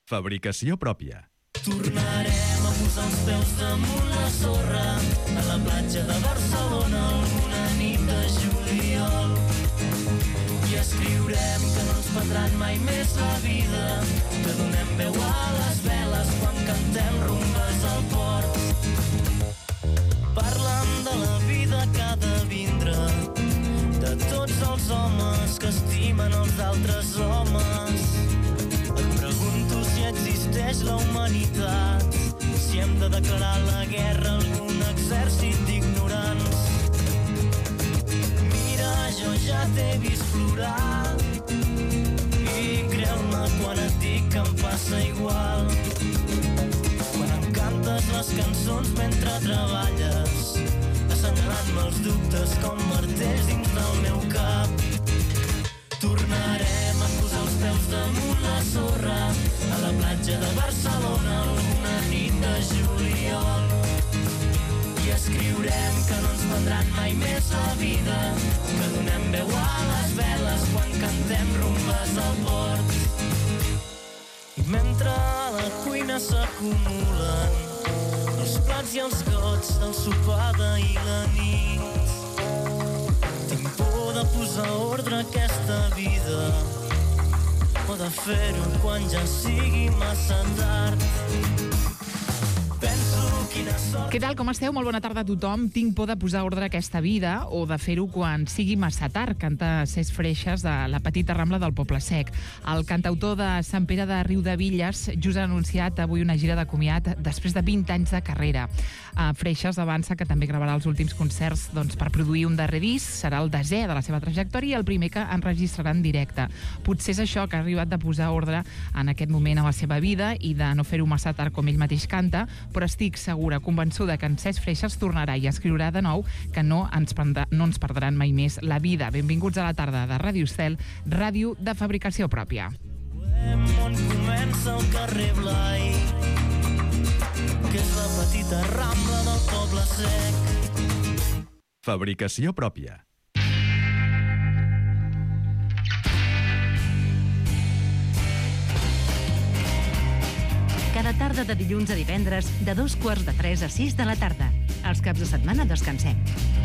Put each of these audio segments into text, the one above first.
Fabricació pròpia. Tornarem a posar els peus damunt la sorra a la platja de Barcelona alguna nit de juliol i escriurem que no ens prendran mai més la vida, que donem veu a les veles quan cantem rumbes al port. Parlant de la vida que ha de vindre, de tots els homes que estimen els altres homes. Et pregunto si existeix la humanitat, si hem de declarar la guerra a algun exèrcit d'ignorants. Mira, jo ja t'he vist plorar i creu-me quan et dic que em passa igual. Quan em cantes les cançons mentre treballes, assenyalant-me els dubtes com martells dins del meu cap. Tornarem a posar els peus damunt la sorra a la platja de Barcelona alguna nit de juliol i escriurem que no ens prendran mai més la vida, que donem veu a les veles quan cantem rumbes al port. I mentre a la cuina s'acumulen els plats i els gots del sopar d'ahir la nit, tinc por de posar ordre a aquesta vida o de fer-ho quan ja sigui massa tard. Què tal, com esteu? Molt bona tarda a tothom. Tinc por de posar ordre a aquesta vida o de fer-ho quan sigui massa tard, canta Cés Freixas de la Petita Rambla del Poble Sec. El cantautor de Sant Pere de Riudebitlles just ha anunciat avui una gira de comiat després de 20 anys de carrera. Freixas avança que també gravarà els últims concerts per produir un darrer disc. Serà el 10è de la seva trajectòria i el primer que enregistrarà en directe. Potser és això que ha arribat de posar ordre en aquest moment a la seva vida i de no fer-ho massa tard com ell mateix canta, però estic segura, convençuda que en Cés Freixas tornarà i escriurà de nou que no ens perdran mai més la vida. Benvinguts a la tarda de Ràdio Estel, ràdio de fabricació pròpia. On comença el carrer Blai, que és la Petita Rambla del Poble Sec. Fabricació pròpia. Cada tarda de dilluns a divendres, de 2:45 a 6 de la tarda. Els caps de setmana descansem.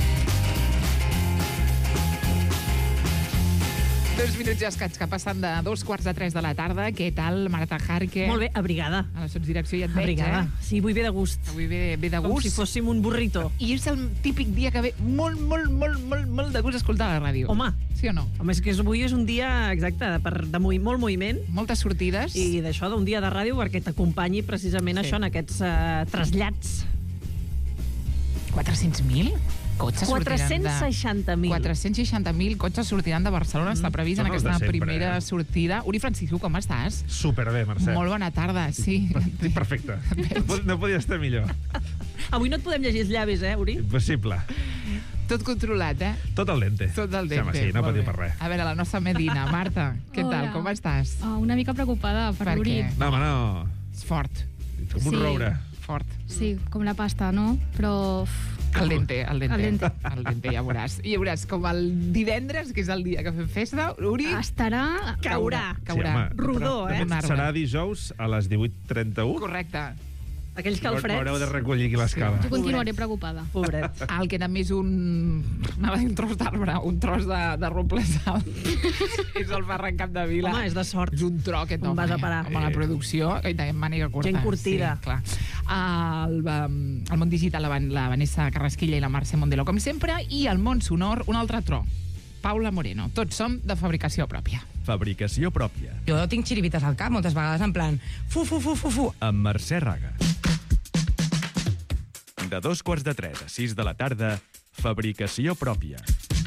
2 minuts i escaig que passen de 2:45 de la tarda. Què tal, Marta Jarque? Molt bé, abrigada. A la sotsdirecció ja et veig, Abrigada. Sí, vull bé de gust. Avui ve de gust. Com si fóssim un burrito. I és el típic dia que ve molt de gust escoltar la ràdio. Home. Sí o no? Home, és que avui és un dia, exacte, de molt moviment. Moltes sortides. I d'això, d'un dia de ràdio, perquè t'acompanyi precisament això, en aquests trasllats. 400.000 cotxes 460.000. 460.000 cotxes sortiran de Barcelona. Està previst en aquesta primera sortida. Uri Francisco, com estàs? Superbé, Mercè. Molt bona tarda, sí. Estic perfecte. No podia estar millor. Avui no et podem llegir els llavis, Uri? Impossible. Tot controlat, Tot al dente. Tot al dente. Sí, no patiu per res. A veure, la nostra Medina. Marta, què tal? Com estàs? Una mica preocupada per l'Uri. No, home, no. És fort. Com un roure. Fort. Sí, com la pasta, no? Però... Al dente. Al dente, ja veuràs. I ja veuràs, com el divendres, que és el dia que fem festa, Uri... Estarà... Caurà. Sí, home, rodó, serà dijous a les 18:31. Correcte. Aquells calfreds. M'haureu de recollir aquí l'escala. Jo continuaré preocupada. Pobret. El que també és un tros d'arbre, un tros de roble sal. És el Ferran Capdevila. Home, és de sort. És un tro aquest home. On vas a parar? Home, la producció, i també màniga curta. Gent curtida. Sí, clar. Al món digital, la Vanessa Carrasquilla i la Mercè Mondelo, com sempre, i al món sonor, un altre tro. Paula Moreno. Tots som de fabricació pròpia. Fabricació pròpia. Jo tinc xirivites al cap moltes vegades, en plan fu. Amb Mercè Raga. De 2:45 a 6 de la tarda, fabricació pròpia.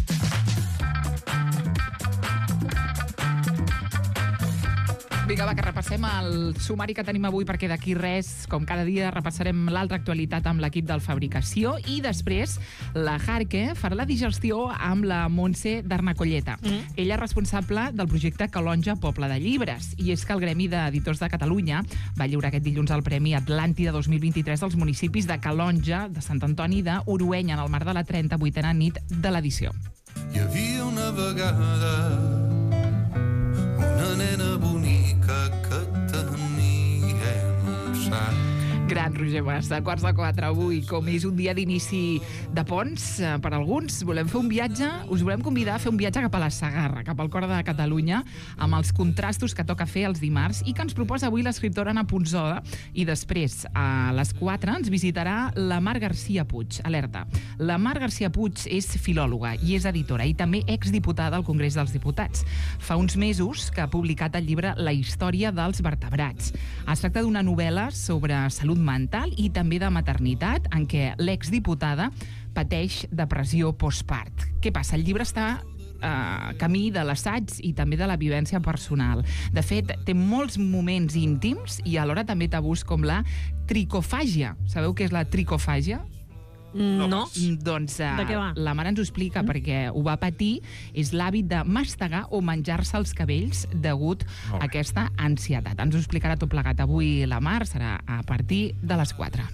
Vinga, va, que repassem el sumari que tenim avui, perquè d'aquí res, com cada dia, repassarem l'altra actualitat amb l'equip del Fabricació i després la Jarque farà la digestió amb la Montse d'Arnacolleta. Ella és responsable del projecte Calonja Poble de Llibres, i és que el Gremi d'Editors de Catalunya va lliurar aquest dilluns el Premi Atlàntida 2023 dels municipis de Calonja, de Sant Antoni d'Uruenya, en el marc de la 38a nit de l'edició. Hi havia una vegada una nena bonica que tenia Gran Roger Mas, a 3:45 avui, com és un dia d'inici de ponts, per alguns, volem fer un viatge, us volem convidar a fer un viatge cap a la Segarra, cap al cor de Catalunya, amb els contrastos que toca fer els dimarts i que ens proposa avui l'escriptora Anna Punzoda. I després, a les 4, ens visitarà la Mar García Puig. Alerta. La Mar García Puig és filòloga i és editora i també exdiputada al Congrés dels Diputats. Fa uns mesos que ha publicat el llibre La història dels vertebrats. Es tracta d'una novel·la sobre salut mental i també de maternitat, en què l'exdiputada pateix depressió postpart. Què passa? El llibre està camí de l'assaig i també de la vivència personal. De fet, té molts moments íntims i alhora també tabús com la tricofàgia. Sabeu què és la tricofàgia? No. Doncs De què va? la mare ens ho explica perquè ho va patir. És l'hàbit de mastegar o menjar-se els cabells degut a aquesta ansietat. Ens ho explicarà tot plegat avui la Mar, serà a partir de les 4.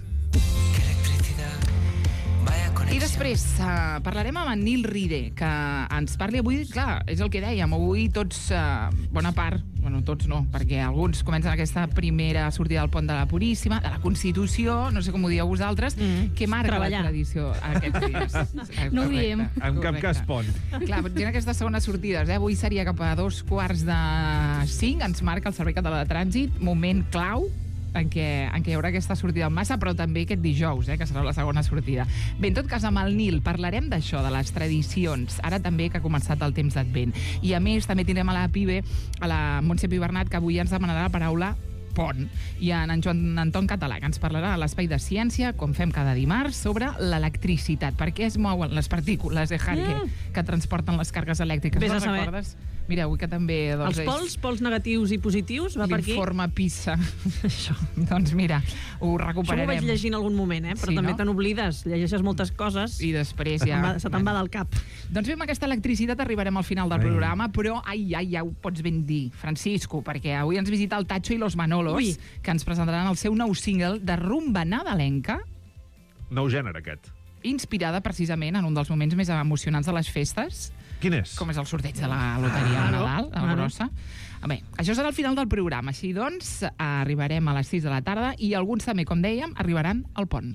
I després parlarem amb en Nil Ride, que ens parli avui, clar, és el que dèiem, avui tots, bona part, bueno, tots no, perquè alguns comencen aquesta primera sortida del pont de la Puríssima, de la Constitució, no sé com ho dieu vosaltres, que marca Treballar. la tradició aquests dies. No ho diem. En cap cas pont. Clar, gent aquestes segones sortides, avui seria cap a 2:45, ens marca el Servei Català de Trànsit, moment clau, en què hi haurà aquesta sortida en massa, però també aquest dijous, que serà la segona sortida. Bé, en tot cas, amb el Nil parlarem d'això, de les tradicions, ara també que ha començat el temps d'Advent. I a més, també tindrem a la PIBE, a la Montse Pibernat, que avui ens demanarà la paraula pont, i en Joan Anton Català, que ens parlarà a l'Espai de Ciència, com fem cada dimarts, sobre l'electricitat. Per què es mouen les partícules de Hacke que transporten les càrregues elèctriques? Vés a No saber. recordes? Mira, avui que també... Els pols negatius i positius, va per aquí. L'informe PISA. Això. Doncs mira, ho Això recuperarem. m'ho vaig llegir en algun moment, però Sí, també no? te n'oblides, llegeixes moltes coses I després se ja... te'n va del cap. Doncs bé, amb aquesta electricitat arribarem al final del programa, però ja ho pots ben dir, Francisco, perquè avui ens visita el Tacho i los Manolos, Ui. que ens presentaran el seu nou single de rumba nadalenca, Nou gènere, aquest. inspirada precisament en un dels moments més emocionants de les festes, Quin és? com és el sorteig de la loteria de Nadal, de la grossa. Bé, això serà el final del programa. Així doncs, arribarem a les 6 de la tarda i alguns també, com dèiem, arribaran al pont.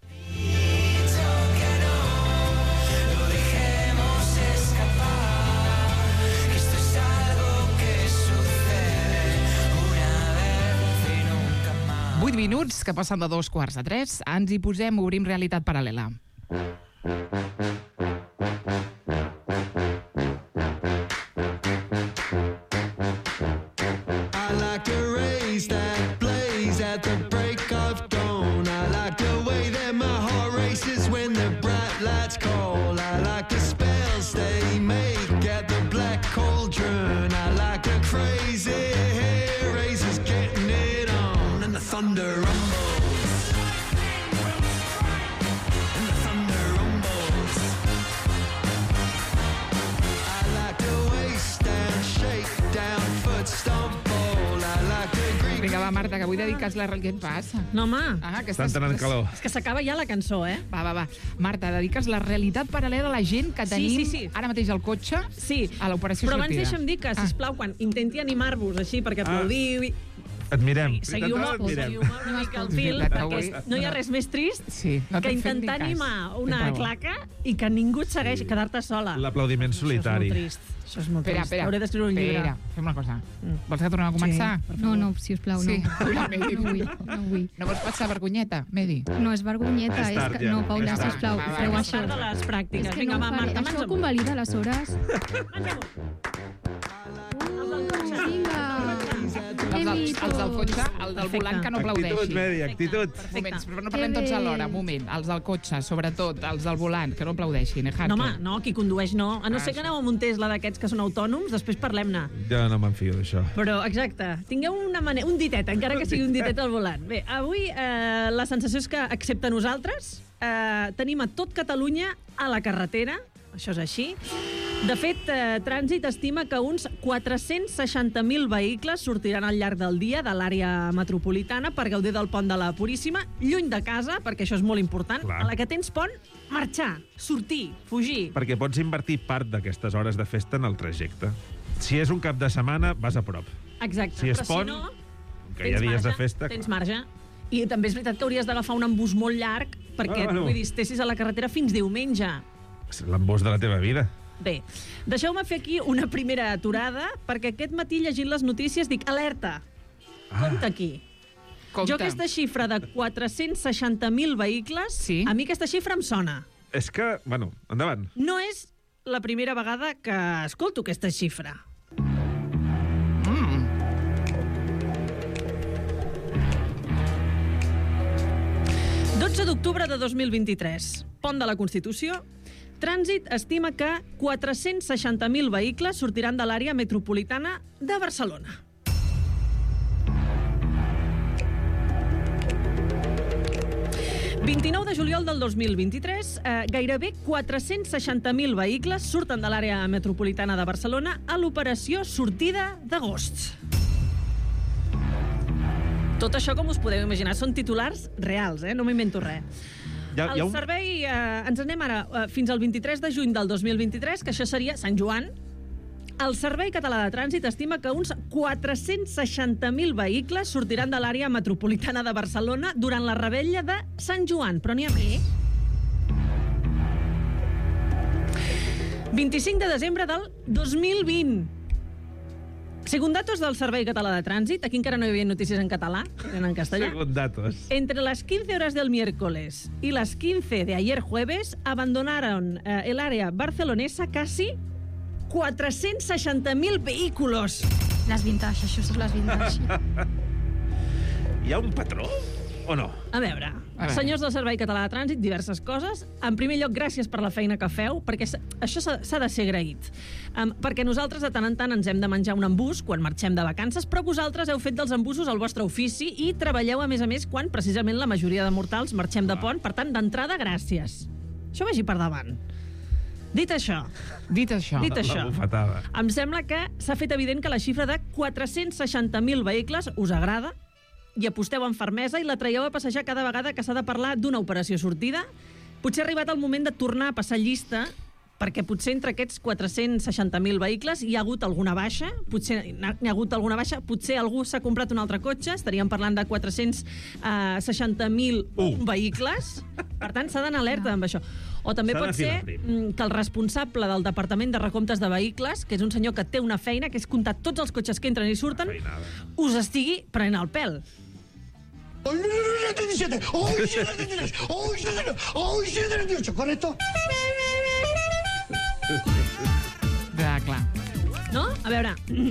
Vuit minuts, que passen de 2:45. Ens hi posem, obrim realitat paral·lela. I like the rays that blaze at the break of dawn. I like the way that my heart races when the bright lights call. I like the spells they make at the black cauldron. I like the crazy hair races getting it on. And the thunder rumbles. And the thunder rumbles. I like the waist down, shake down, foot stomp ball. I like the Greek. Vinga, va, Marta, que avui dediques la... Què et passa? No, home, Que Estan tenint calor. és que s'acaba ja la cançó, Va. Marta, dediques la realitat paral·lela a la gent que tenim sí. ara mateix al cotxe Sí, a l'operació però abans sortida. deixa'm dir que, sisplau, quan intenti animar-vos així, perquè aplaudiu... Admirem. Seguiu-me Admirem. una mica el fil, Veritat, perquè avui- no hi ha res més trist Sí, no que t'hem fet intentar ni cas. animar una Té raó. claca i que ningú et segueix, quedar-te sola. L'aplaudiment solitari. Això és molt trist. Espera. Hauré d'escriure un llibre. Espera, fem una cosa. Vols que tornem a començar? No, sisplau, Sí. no. Ui, Medi. No vull. No vols passar vergonyeta, Medi? No, és vergonyeta. És tard, És que... ja. No, Paula, És tard. sisplau, Va, feu va, això. Part de les pràctiques. És que Vinga, no va, ho faré. Marta, Això mans convalida les hores. Vinga. Els del cotxe, el del Perfecte. volant que no Actitud, aplaudeixi. Medi, actitud. Moments, però no parlem tots Que bé. alhora. Moment, els del cotxe, sobretot, els del volant, que no aplaudeixin. No, home, no, qui condueix no. A no ser que aneu amb un Tesla d'aquests que són autònoms, després parlem-ne. Jo no m'enfio d'això. Però, exacte, tingueu un ditet, encara que sigui un ditet al volant. Bé, avui la sensació és que, excepte nosaltres, tenim a tot Catalunya a la carretera, això és així. De fet, Trànsit estima que uns 460.000 vehicles sortiran al llarg del dia de l'àrea metropolitana per gaudir del pont de la Puríssima, lluny de casa, perquè això és molt important. Clar. A la que tens pont, marxar, sortir, fugir. Perquè pots invertir part d'aquestes hores de festa en el trajecte. Si és un cap de setmana, vas a prop. Exacte. Si és Però pont, si no, que hi ha tens dies de marge, festa... Tens clar. marge. I també és veritat que hauries d'agafar un embús molt llarg perquè vull dir, estessis a la carretera fins diumenge. És l'embús de la teva vida. Bé, deixeu-me fer aquí una primera aturada, perquè aquest matí llegint les notícies dic, alerta, compte aquí. Compte. Jo aquesta xifra de 460.000 vehicles, a mi aquesta xifra em sona. És que, bueno, endavant. No és la primera vegada que escolto aquesta xifra. 12 d'octubre de 2023, pont de la Constitució. Trànsit estima que 460.000 vehicles sortiran de l'àrea metropolitana de Barcelona. El 29 de juliol del 2023, gairebé 460.000 vehicles surten de l'àrea metropolitana de Barcelona a l'operació Sortida d'Agost. Tot això, com us podeu imaginar, són titulars reals, no m'invento res. El servei, ens anem ara fins al 23 de juny del 2023, que això seria Sant Joan. El Servei Català de Trànsit estima que uns 460.000 vehicles sortiran de l'àrea metropolitana de Barcelona durant la revetlla de Sant Joan, però n'hi ha més. 25 de desembre del 2020. Según datos del Servei Català de Trànsit, aquí encara no hi havia notícies en català, eren en castellà. Según datos. Entre las 15 horas del miércoles y las 15 de ayer jueves, abandonaron el área barcelonesa casi 460.000 vehículos. Les vintage, això són les vintage. Hi ha un patró o no? A veure, senyors del Servei Català de Trànsit, diverses coses. En primer lloc, gràcies per la feina que feu, perquè això s'ha de ser agraït. Perquè nosaltres de tant en tant ens hem de menjar un embús quan marxem de vacances, però vosaltres heu fet dels embussos el vostre ofici i treballeu, a més, quan precisament la majoria de mortals marxem de pont. Per tant, d'entrada, gràcies. Això vagi per davant. Dit això, La bufetada. em sembla que s'ha fet evident que la xifra de 460.000 vehicles us agrada i aposteu amb fermesa i la traieu a passejar cada vegada que s'ha de parlar d'una operació sortida. Potser ha arribat el moment de tornar a passar llista, perquè potser entre aquests 460.000 vehicles hi ha hagut alguna baixa, potser algú s'ha comprat un altre cotxe, estaríem parlant de 460.000 vehicles, per tant s'ha d'anar alerta amb això. O també pot ser que el responsable del Departament de Recomptes de Vehicles, que és un senyor que té una feina, que és comptar tots els cotxes que entren i surten, us estigui prenent el pèl. Clar. No? A veure,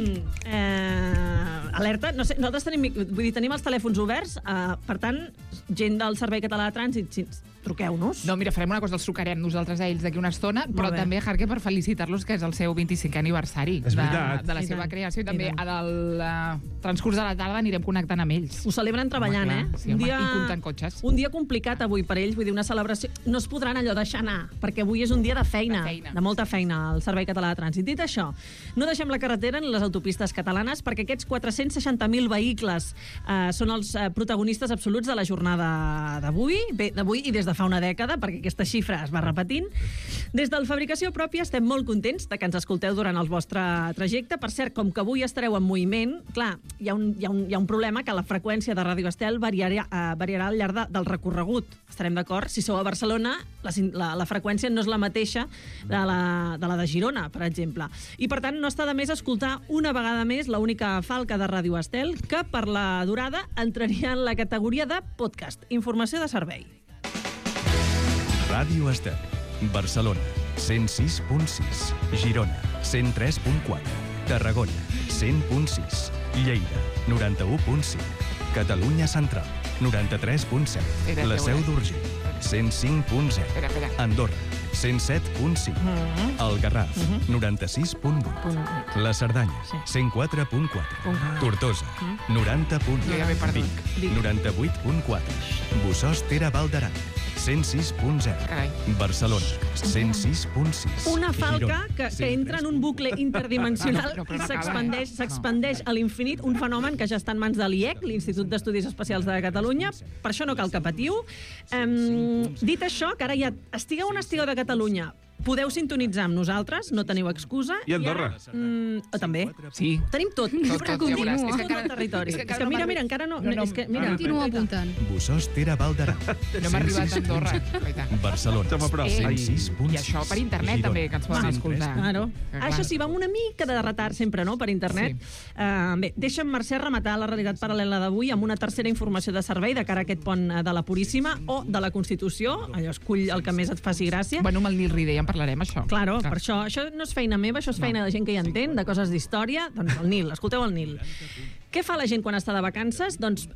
alerta, no sé, nosaltres tenim els telèfons oberts, per tant, gent del Servei Català de Trànsit, truqueu-nos. No, mira, farem una cosa, els trucarem nosaltres a ells d'aquí una estona, però també, Jarque, per felicitar-los, que és el seu 25è aniversari de la seva creació, i també al transcurs de la tarda anirem connectant amb ells. Ho celebren treballant, I comptant cotxes. Un dia complicat avui per ells, vull dir, una celebració. No es podran allò deixar anar, perquè avui és un dia de feina, de molta feina al Servei Català de Trànsit. Dit això, no deixem la carretera ni les autopistes catalanes, perquè aquests 460.000 vehicles són els protagonistes absoluts de la jornada d'avui i des de fa una dècada, perquè aquesta xifra es va repetint. Des del Fabricació Pròpia estem molt contents de que ens escolteu durant el vostre trajecte. Per cert, com que avui estareu en moviment, clar, hi ha un problema, que la freqüència de Ràdio Estel variarà al llarg del recorregut. Estarem d'acord? Si sou a Barcelona, la freqüència no és la mateixa de la de Girona, per exemple. I, per tant, no està de més escoltar una vegada més l'única falca de Ràdio Estel, que per la durada entraria en la categoria de podcast. Informació de servei. Ràdio Estel, Barcelona, 106.6, Girona, 103.4, Tarragona, 100.6, Lleida, 91.5, Catalunya Central, 93.7, la Seu d'Urgell, 105.0, Andorra, 107.5, el Garraf, 96.8, la Cerdanya, 104.4, Tortosa, 90.1, Vic, 98.4, Bossòst-Era Val d'Aran, 106.0, Barcelona, 106.6. Una falca que entra en un bucle interdimensional i s'expandeix a l'infinit, un fenomen que ja està en mans de l'IEC, l'Institut d'Estudis Espacials de Catalunya. Per això no cal que patiu. Dit això, que ara ja estigueu on estigueu de Catalunya, podeu sintonitzar amb nosaltres, no teniu excusa. I Andorra. També. Sí. Tenim tot. Tot, ja veuràs. És que Tot el territori. és que És encara que no mira, m'ha- encara no... No, és que, mira, Continuo apuntant. Bussos Tera Valderà. No m'ha arribat a Andorra. Barcelona. Som a prop. I 106.6. això per internet també, que ens poden escoltar. Claro. Que, clar. Això sí, va amb una mica de retard sempre, no?, per internet. Bé, deixa'm, Mercè, rematar la realitat paral·lela d'avui amb una tercera informació de servei de cara a aquest pont de la Puríssima o de la Constitució. Allò, escull el que més et faci gràcia. Bueno, amb el Nil Ride ja en parlarem, això. Claro, per això no és feina meva, això és feina de gent que hi entén, de coses d'història. Doncs el Nil, escolteu el Nil. Què fa la gent quan està de vacances? Doncs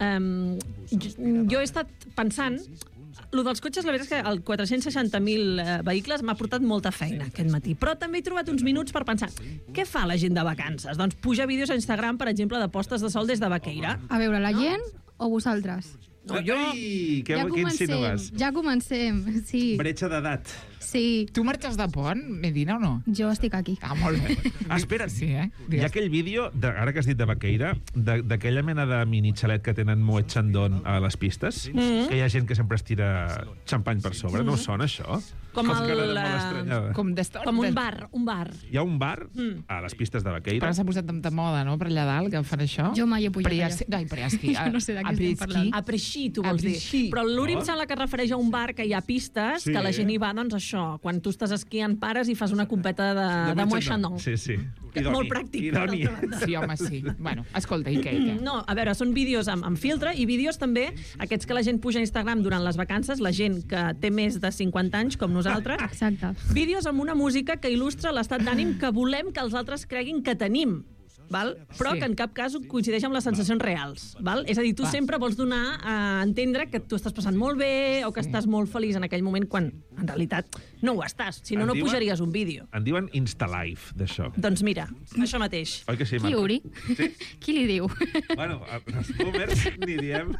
jo he estat pensant... Lo dels cotxes, la veritat és que el 460.000 vehicles m'ha portat molta feina aquest matí, però també he trobat uns minuts per pensar què fa la gent de vacances? Doncs puja vídeos a Instagram, per exemple, de postes de sol des de Baqueira. A veure, la gent o vosaltres? No, jo... Ai, què Ja insinues? comencem, sí. Bretxa d'edat. Sí, Tu marxes de pont, Medina, o no? jo estic aquí. Ah, molt bé. Espera't. Sí, Hi ha Digues. aquell vídeo, ara que has dit de Baqueira, d'aquella mena de mini xalet que tenen Moet Chandon a les pistes, que hi ha gent que sempre es tira xampany per sobre. No us sona, això? Com Fas cara de el, molt estranyada. Com un bar. Hi ha un bar a les pistes de Baqueira. Però s'ha posat de moda, no?, per allà dalt, que fan això. Jo mai he pujat allà. Ai, Priaski. Jo no sé de què estem parlant. Apreixí, tu vols dir. Apreixí. Però l'únic em sembla que es refereix a un bar que hi ha pistes, Sí. que la gent hi va, doncs això, quan tu estàs esquiant pares i fas una competa de Moet Chandon. Sí, sí. Molt pràctic. Idoni. Sí, home, sí. Bueno, escolta, i què? No, a veure, són vídeos amb filtre i vídeos també, aquests que la gent puja a Instagram durant les vacances, la gent que té més de 50 anys, com nosaltres, Exacte. vídeos amb una música que il·lustra l'estat d'ànim que volem que els altres creguin que tenim. Val? Però Sí. que en cap cas coincideix amb les sensacions reals. Val? És a dir, tu Va. sempre vols donar a entendre que tu estàs passant molt bé o que estàs molt feliç en aquell moment quan en realitat no ho estàs. Si no, En no diuen- pujaries un vídeo. En diuen Instalife, d'això. Doncs mira, això mateix. Oi que sí, Qui, Marta? Uri? Sí? Qui li diu? Bueno, els boomers ni diem...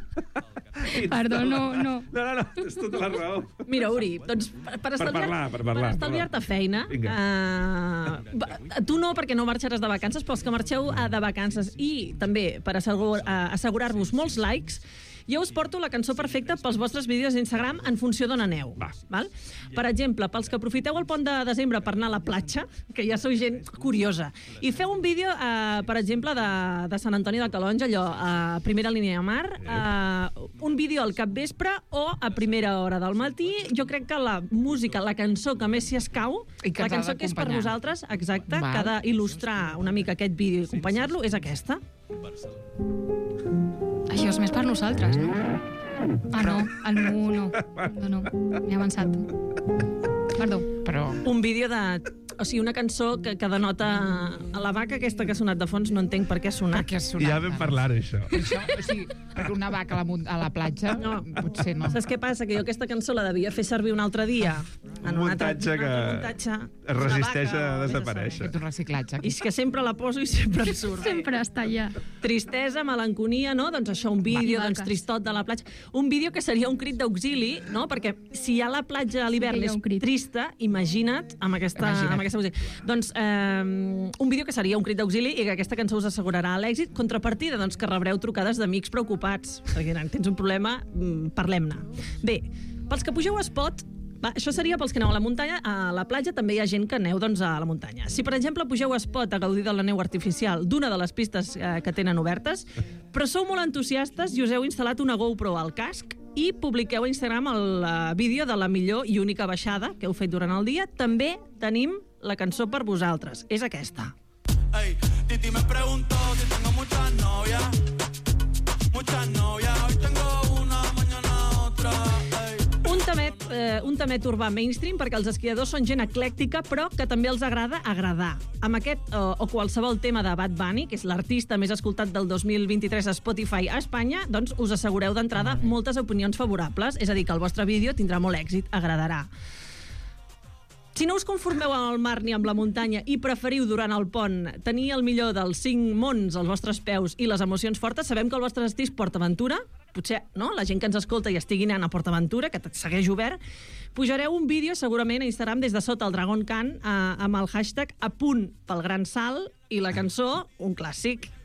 Perdó, no. No, és tota la raó. Mira, Uri, doncs per parlar. estalviar-te feina, tu no, perquè no marxaràs de vacances, però els que marxeu de vacances i també per assegurar-vos molts likes, jo us porto la cançó perfecta pels vostres vídeos d'Instagram en funció d'on aneu. Va. Val? Per exemple, pels que aprofiteu el pont de desembre per anar a la platja, que ja sou gent curiosa, i feu un vídeo, per exemple, de Sant Antoni de Calonge, allò, a primera línia de mar, un vídeo al capvespre o a primera hora del matí. Jo crec que la música, la cançó que més s'hi escau, I que la ens ha cançó que és per d'acompanyar. vosaltres, exacte, Val. que ha d'il·lustrar una mica aquest vídeo i acompanyar-lo, és aquesta. Això és més per nosaltres, no? Ah, no, el no. No, m'he avançat. Perdó. Però... Un vídeo de... O sigui, una cançó que denota... A la vaca aquesta que ha sonat de fons no entenc per què ha sonat. Perquè ha sonat. Ja vam parlar d'això. Això, o sigui, perquè una vaca a la platja, No. potser no. Saps què passa? Que jo aquesta cançó la devia fer servir un altre dia. Un muntatge que es resisteix a desaparèixer. Fet un reciclatge. I és que sempre la poso i sempre em surt. Sempre està allà. Tristesa, melanconia, no? Doncs això, un vídeo, doncs, tristot de la platja. Un vídeo que seria un crit d'auxili, no? Perquè si hi ha la platja a l'hivern Sí que hi ha és un crit. trista, imagina't amb aquesta música. Doncs un vídeo que seria un crit d'auxili i que aquesta cançó us assegurarà l'èxit. Contrapartida, doncs, que rebreu trucades d'amics preocupats. Perquè tens un problema, parlem-ne. Bé, pels que pugeu a Espot, això seria pels que aneu a la muntanya. A la platja també hi ha gent que aneu doncs, a la muntanya. Si, per exemple, pugeu a Espot a gaudir de la neu artificial d'una de les pistes que tenen obertes, però sou molt entusiastes i us heu instal·lat una GoPro al casc i publiqueu a Instagram el vídeo de la millor i única baixada que heu fet durant el dia, també tenim la cançó per vosaltres. És aquesta. Ey, Titi me preguntó si tengo muchas novias. Hoy tengo una, mañana otra. Ey. Un tamet urbà mainstream perquè els esquiadors són gent eclèctica però que també els agrada agradar. Amb aquest o qualsevol tema de Bad Bunny, que és l'artista més escoltat del 2023 a Spotify a Espanya, doncs us assegureu d'entrada moltes opinions favorables, és a dir, que el vostre vídeo tindrà molt èxit, agradarà. Si no us conformeu amb el mar ni amb la muntanya i preferiu durant el pont tenir el millor dels 5 mons als vostres peus i les emocions fortes, sabem que el vostre destí és PortAventura, potser no? La gent que ens escolta i estigui anant a PortAventura, que segueix obert, pujareu un vídeo segurament a Instagram des de sota el Dragon Khan amb el hashtag #apunt pel gran salt i la cançó, un clàssic.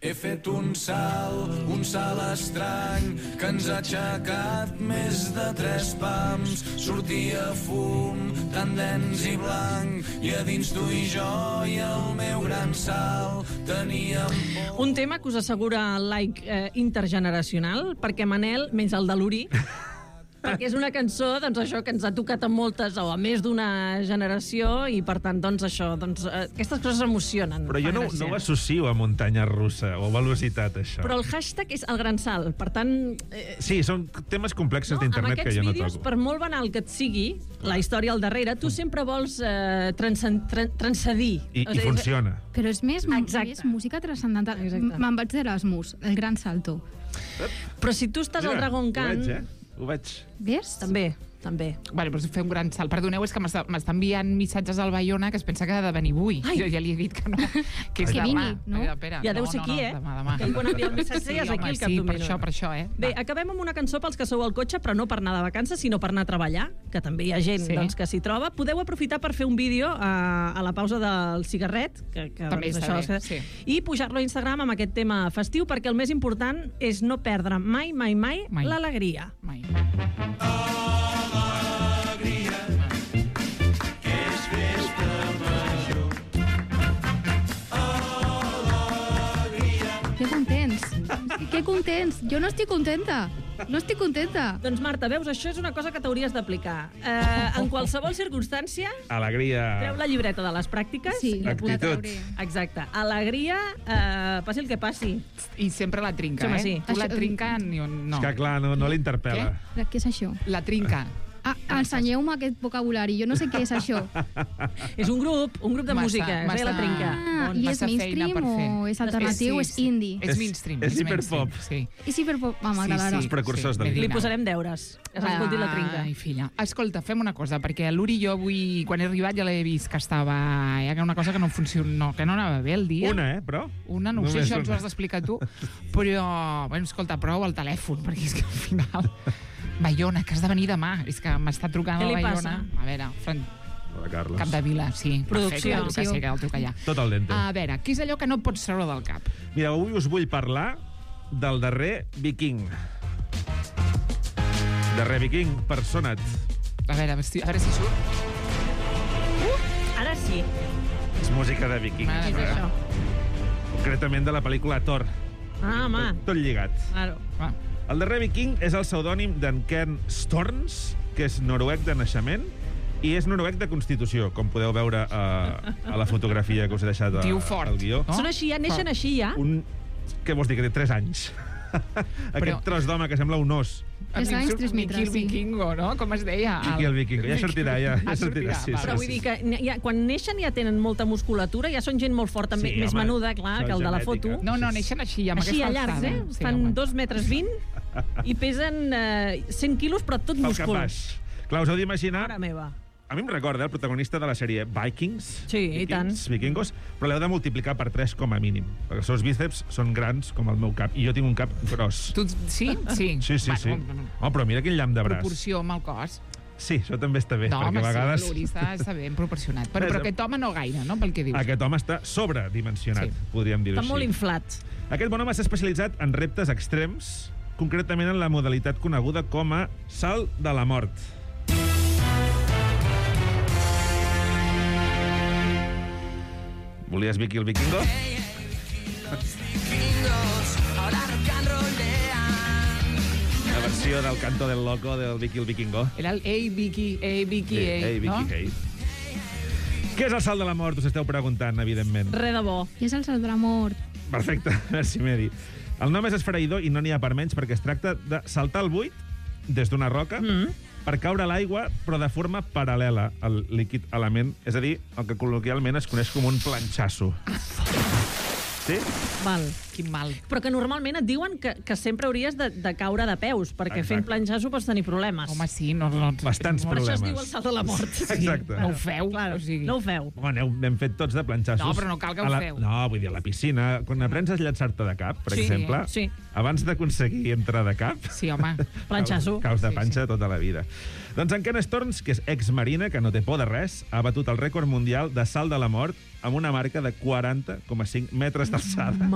He fet un salt estrany, que ens ha aixecat més de 3 pams. Sortia fum, tan dens i blanc, i a dins tu i jo i el meu gran salt teníem por. Un tema que us assegura el like intergeneracional, perquè Manel, menys el de l'Uri, perquè és una cançó, doncs, això que ens ha tocat a moltes o a més d'una generació i, per tant, doncs, això, doncs, aquestes coses emocionen. Però jo no ho associo a muntanya russa o velocitat, això. Però el hashtag és el gran salt, per tant... Sí, són temes complexos d'internet que jo no Amb aquests vídeos, per molt banal que et sigui, la història al darrere, tu sempre vols transcedir. I funciona. Però és més música transcendental. Me'n vaig d'Erasmus, el gran salto. Però si tu estàs al Dragon Khan... Ho veig. Ves? També. Vale, però fer un gran salt. Perdoneu, és que m'està enviant missatges al Baiona que es pensa que ha de venir avui. Jo ja li he dit que no. Que és demà. Ja deu ser aquí, Demà. Que quan envia el missatge ja és aquí al cap d'un minut. Sí, per això, Bé, acabem amb una cançó pels que sou al cotxe, però no per anar de vacances, sinó per anar a treballar, que també hi ha gent que s'hi troba. Podeu aprofitar per fer un vídeo a la pausa del cigarret, que també està bé, sí. I pujar-lo a Instagram amb aquest tema festiu, perquè el més important és no perdre mai l'alegria. Mai. Que contents! Jo no estic contenta. No estic contenta. Doncs, Marta, veus, això és una cosa que t'hauries d'aplicar. En qualsevol circumstància... Alegria. Treu la llibreta de les pràctiques. Sí, actitud. Exacte. Alegria, passi el que passi. I sempre la trinca, sí. Tu la trinca... No. És que, clar, no l'interpel·la. Què és això? La trinca. Ensenyeu-me aquest vocabulari, jo no sé què és això. És un grup de música, és la trinca. I és mainstream o és alternatiu, és indie? És mainstream. És hiperpop. És hiperpop, m'agradarà. Els precursors de Li posarem deures, que s'escolti la trinca. Ai, filla. Escolta, fem una cosa, perquè l'Uri i jo avui, quan he arribat, ja l'he vist que estava... Hi ha una cosa que no funciona, que no anava bé el dia. Una, però? Una, no ho sé, això ens ho has d'explicar tu. Però, bueno, escolta, prova el telèfon, perquè és que al final... Baiona, que has de venir demà. És que m'està trucant a la Baiona. A veure, Carles. Capdevila, sí. Producció. Perfecte, que sé que el truca allà. Tot al dente. A veure, què és allò que no pots treure del cap? Mira, avui us vull parlar del darrer Viking. Darrer Viking, personat. A veure si surt. Ara sí. És música de Viking. Mare És això. Concretament de la pel·lícula Thor. Home. Tot lligat. Claro. El darrer Viking és el pseudònim d'en Ken Storms, que és noruec de naixement, i és noruec de constitució, com podeu veure a la fotografia que us he deixat al guió. No? Són així, ja neixen així, ja? Què vols dir, que té 3 anys? Aquest tros d'home que sembla un os. 3 anys, 3 metres, Miqui el Vikingo, no? Com es deia? Miqui el Vikingo. Ja sortirà, ja sortirà. Sí, però vull dir que quan neixen ja tenen molta musculatura, ja són gent molt forta, més menuda, clar, que el de la foto. No, neixen així, amb aquesta alçada. Així, llargs, Fan 2,20 metres i pesen 100 quilos, però tot múscul. Clar, us heu d'imaginar... Mare meva. A mi em recorda el protagonista de la sèrie Vikings. Sí, i tant. Vikingos, però l'heu de multiplicar per 3 com a mínim, perquè els seus bíceps són grans com el meu cap, i jo tinc un cap gros. Tu, sí? Sí. Sí. Oh, però mira quin llamp de braç. Proporció amb el cos. Sí, això també està bé, perquè a vegades... No, home, sí, està ben proporcionat. Però aquest home no gaire, no?, pel que dius. Aquest home està sobredimensionat, podríem dir-ho així. Està molt inflat. Aquest bon home s'ha especialitzat en reptes extrems, concretament en la modalitat coneguda com a salt de la mort. Volies Vicky el Vikingo? La versió del canto del loco del Vicky el Vikingo. Era el Ei, Vicky, no? Què és el salt de la mort? Us esteu preguntant, evidentment. Re de bo. Què és el salt de la mort? Perfecte, merci, Medi. El nom és esfereïdor i no n'hi ha per menys, perquè es tracta de saltar al buit des d'una roca per caure a l'aigua, però de forma paral·lela al líquid element, és a dir, el que col·loquialment es coneix com un planxasso. Sí? Val. Quin mal. Però que normalment et diuen que sempre hauries de caure de peus, perquè fent planxasso pots tenir problemes. Home, sí, no... Bastants problemes. Per això es diu el salt de la mort. Exacte. No ho feu. Claro, no ho feu. Bueno, n'hem fet tots de planxassos. No, però no cal que ho feu. No, vull dir, a la piscina, quan aprens a llançar-te de cap, per exemple, abans d'aconseguir entrar de cap... Sí, home. Planxasso. Caus de panxa tota la vida. Doncs en Ken Storms, que és ex-marina, que no té por de res, ha batut el rècord mundial de salt de la mort amb una marca de 40,5 metres d'alçada. Mare meva.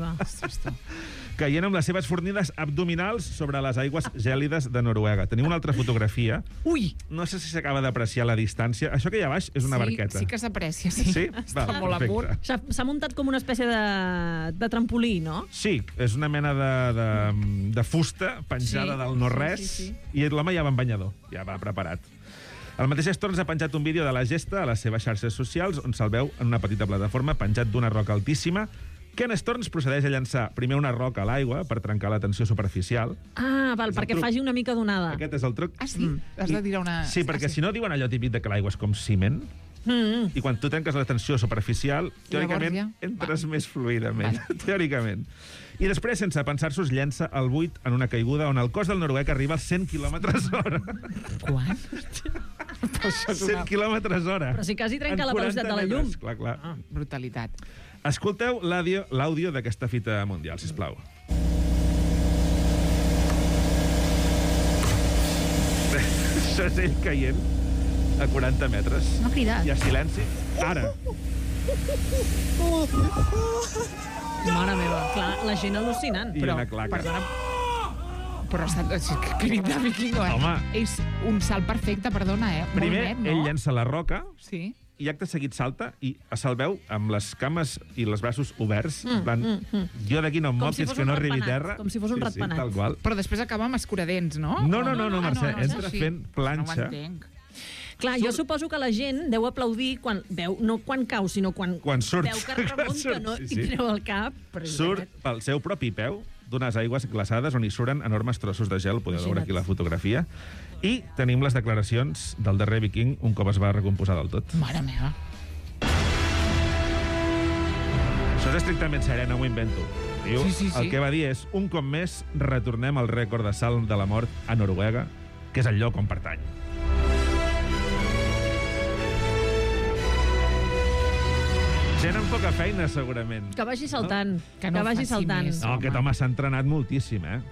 meva. caient amb les seves fornides abdominals sobre les aigües gèlides de Noruega. Tenim una altra fotografia. Ui! No sé si s'acaba d'apreciar la distància. Això que hi ha baix és una barqueta. Sí que s'aprecia, sí. Sí? Està Val, molt perfecte. amunt. S'ha muntat com una espècie de trampolí, no? Sí, és una mena de fusta penjada Sí, del no-res sí. i l'home ja va en banyador, ja va preparat. El mateix Storms ha penjat un vídeo de la gesta a les seves xarxes socials on se'l veu en una petita plataforma penjat d'una roca altíssima. Ken Storms procedeix a llançar primer una roca a l'aigua per trencar la tensió superficial. Ah, val, És el perquè truc. faci una mica d'onada. Aquest és el truc. Ah, sí? Has de tirar una... Sí, perquè si no diuen allò típic de que l'aigua és com ciment, i quan tu trenques la tensió superficial, teòricament ja. entres més fluidament, teòricament. I després, sense pensar-s'ho, es llença al buit en una caiguda on el cos del noruec arriba als 100 km/h. Quan? 100 km/h. Però si quasi trenca En la 40 velocitat de la llum. metres. Clar, clar. Brutalitat. Escolteu l'àudio d'aquesta fita mundial, sisplau. Això és ell caient a 40 metres. No ha cridat. Hi ha silenci. Ara. Mare meva, clar, la gent al·lucinant. I una claca. Perdona, però és que crit de vikingo, Home. És un salt perfecte, perdona, Primer, molt net, no? ell llença la roca Sí. i acte seguit salta i se'l veu amb les cames i els braços oberts. En plan, jo d'aquí no em Com moc si fins fos que un no arribi a ratpenat, terra. com si fos un ratpenat. Sí, tal qual. Però després acaba amb escuradents, no? No, Mercè, és entra així. fent planxa. No ho entenc. Clar, jo suposo que la gent deu aplaudir quan veu, no quan cau, sinó quan surt. veu que remunta, Quan surt, no? sí, I sí. treu el cap. Però és Surt veritat. pel seu propi peu d'unes aigües glaçades on hi suren enormes trossos de gel, podeu veure aquí la fotografia. I tenim les declaracions del darrer viking un cop es va recomposar del tot. Mare meva. Això és estrictament serè, no m'ho invento. Diu, Sí. El que va dir és, un cop més, retornem al rècord de salt de la mort a Noruega, que és el lloc on pertany. Gent amb poca feina, segurament. Que vagi saltant, Que no vagi faci saltant. més. No, aquest home s'ha entrenat moltíssim, eh?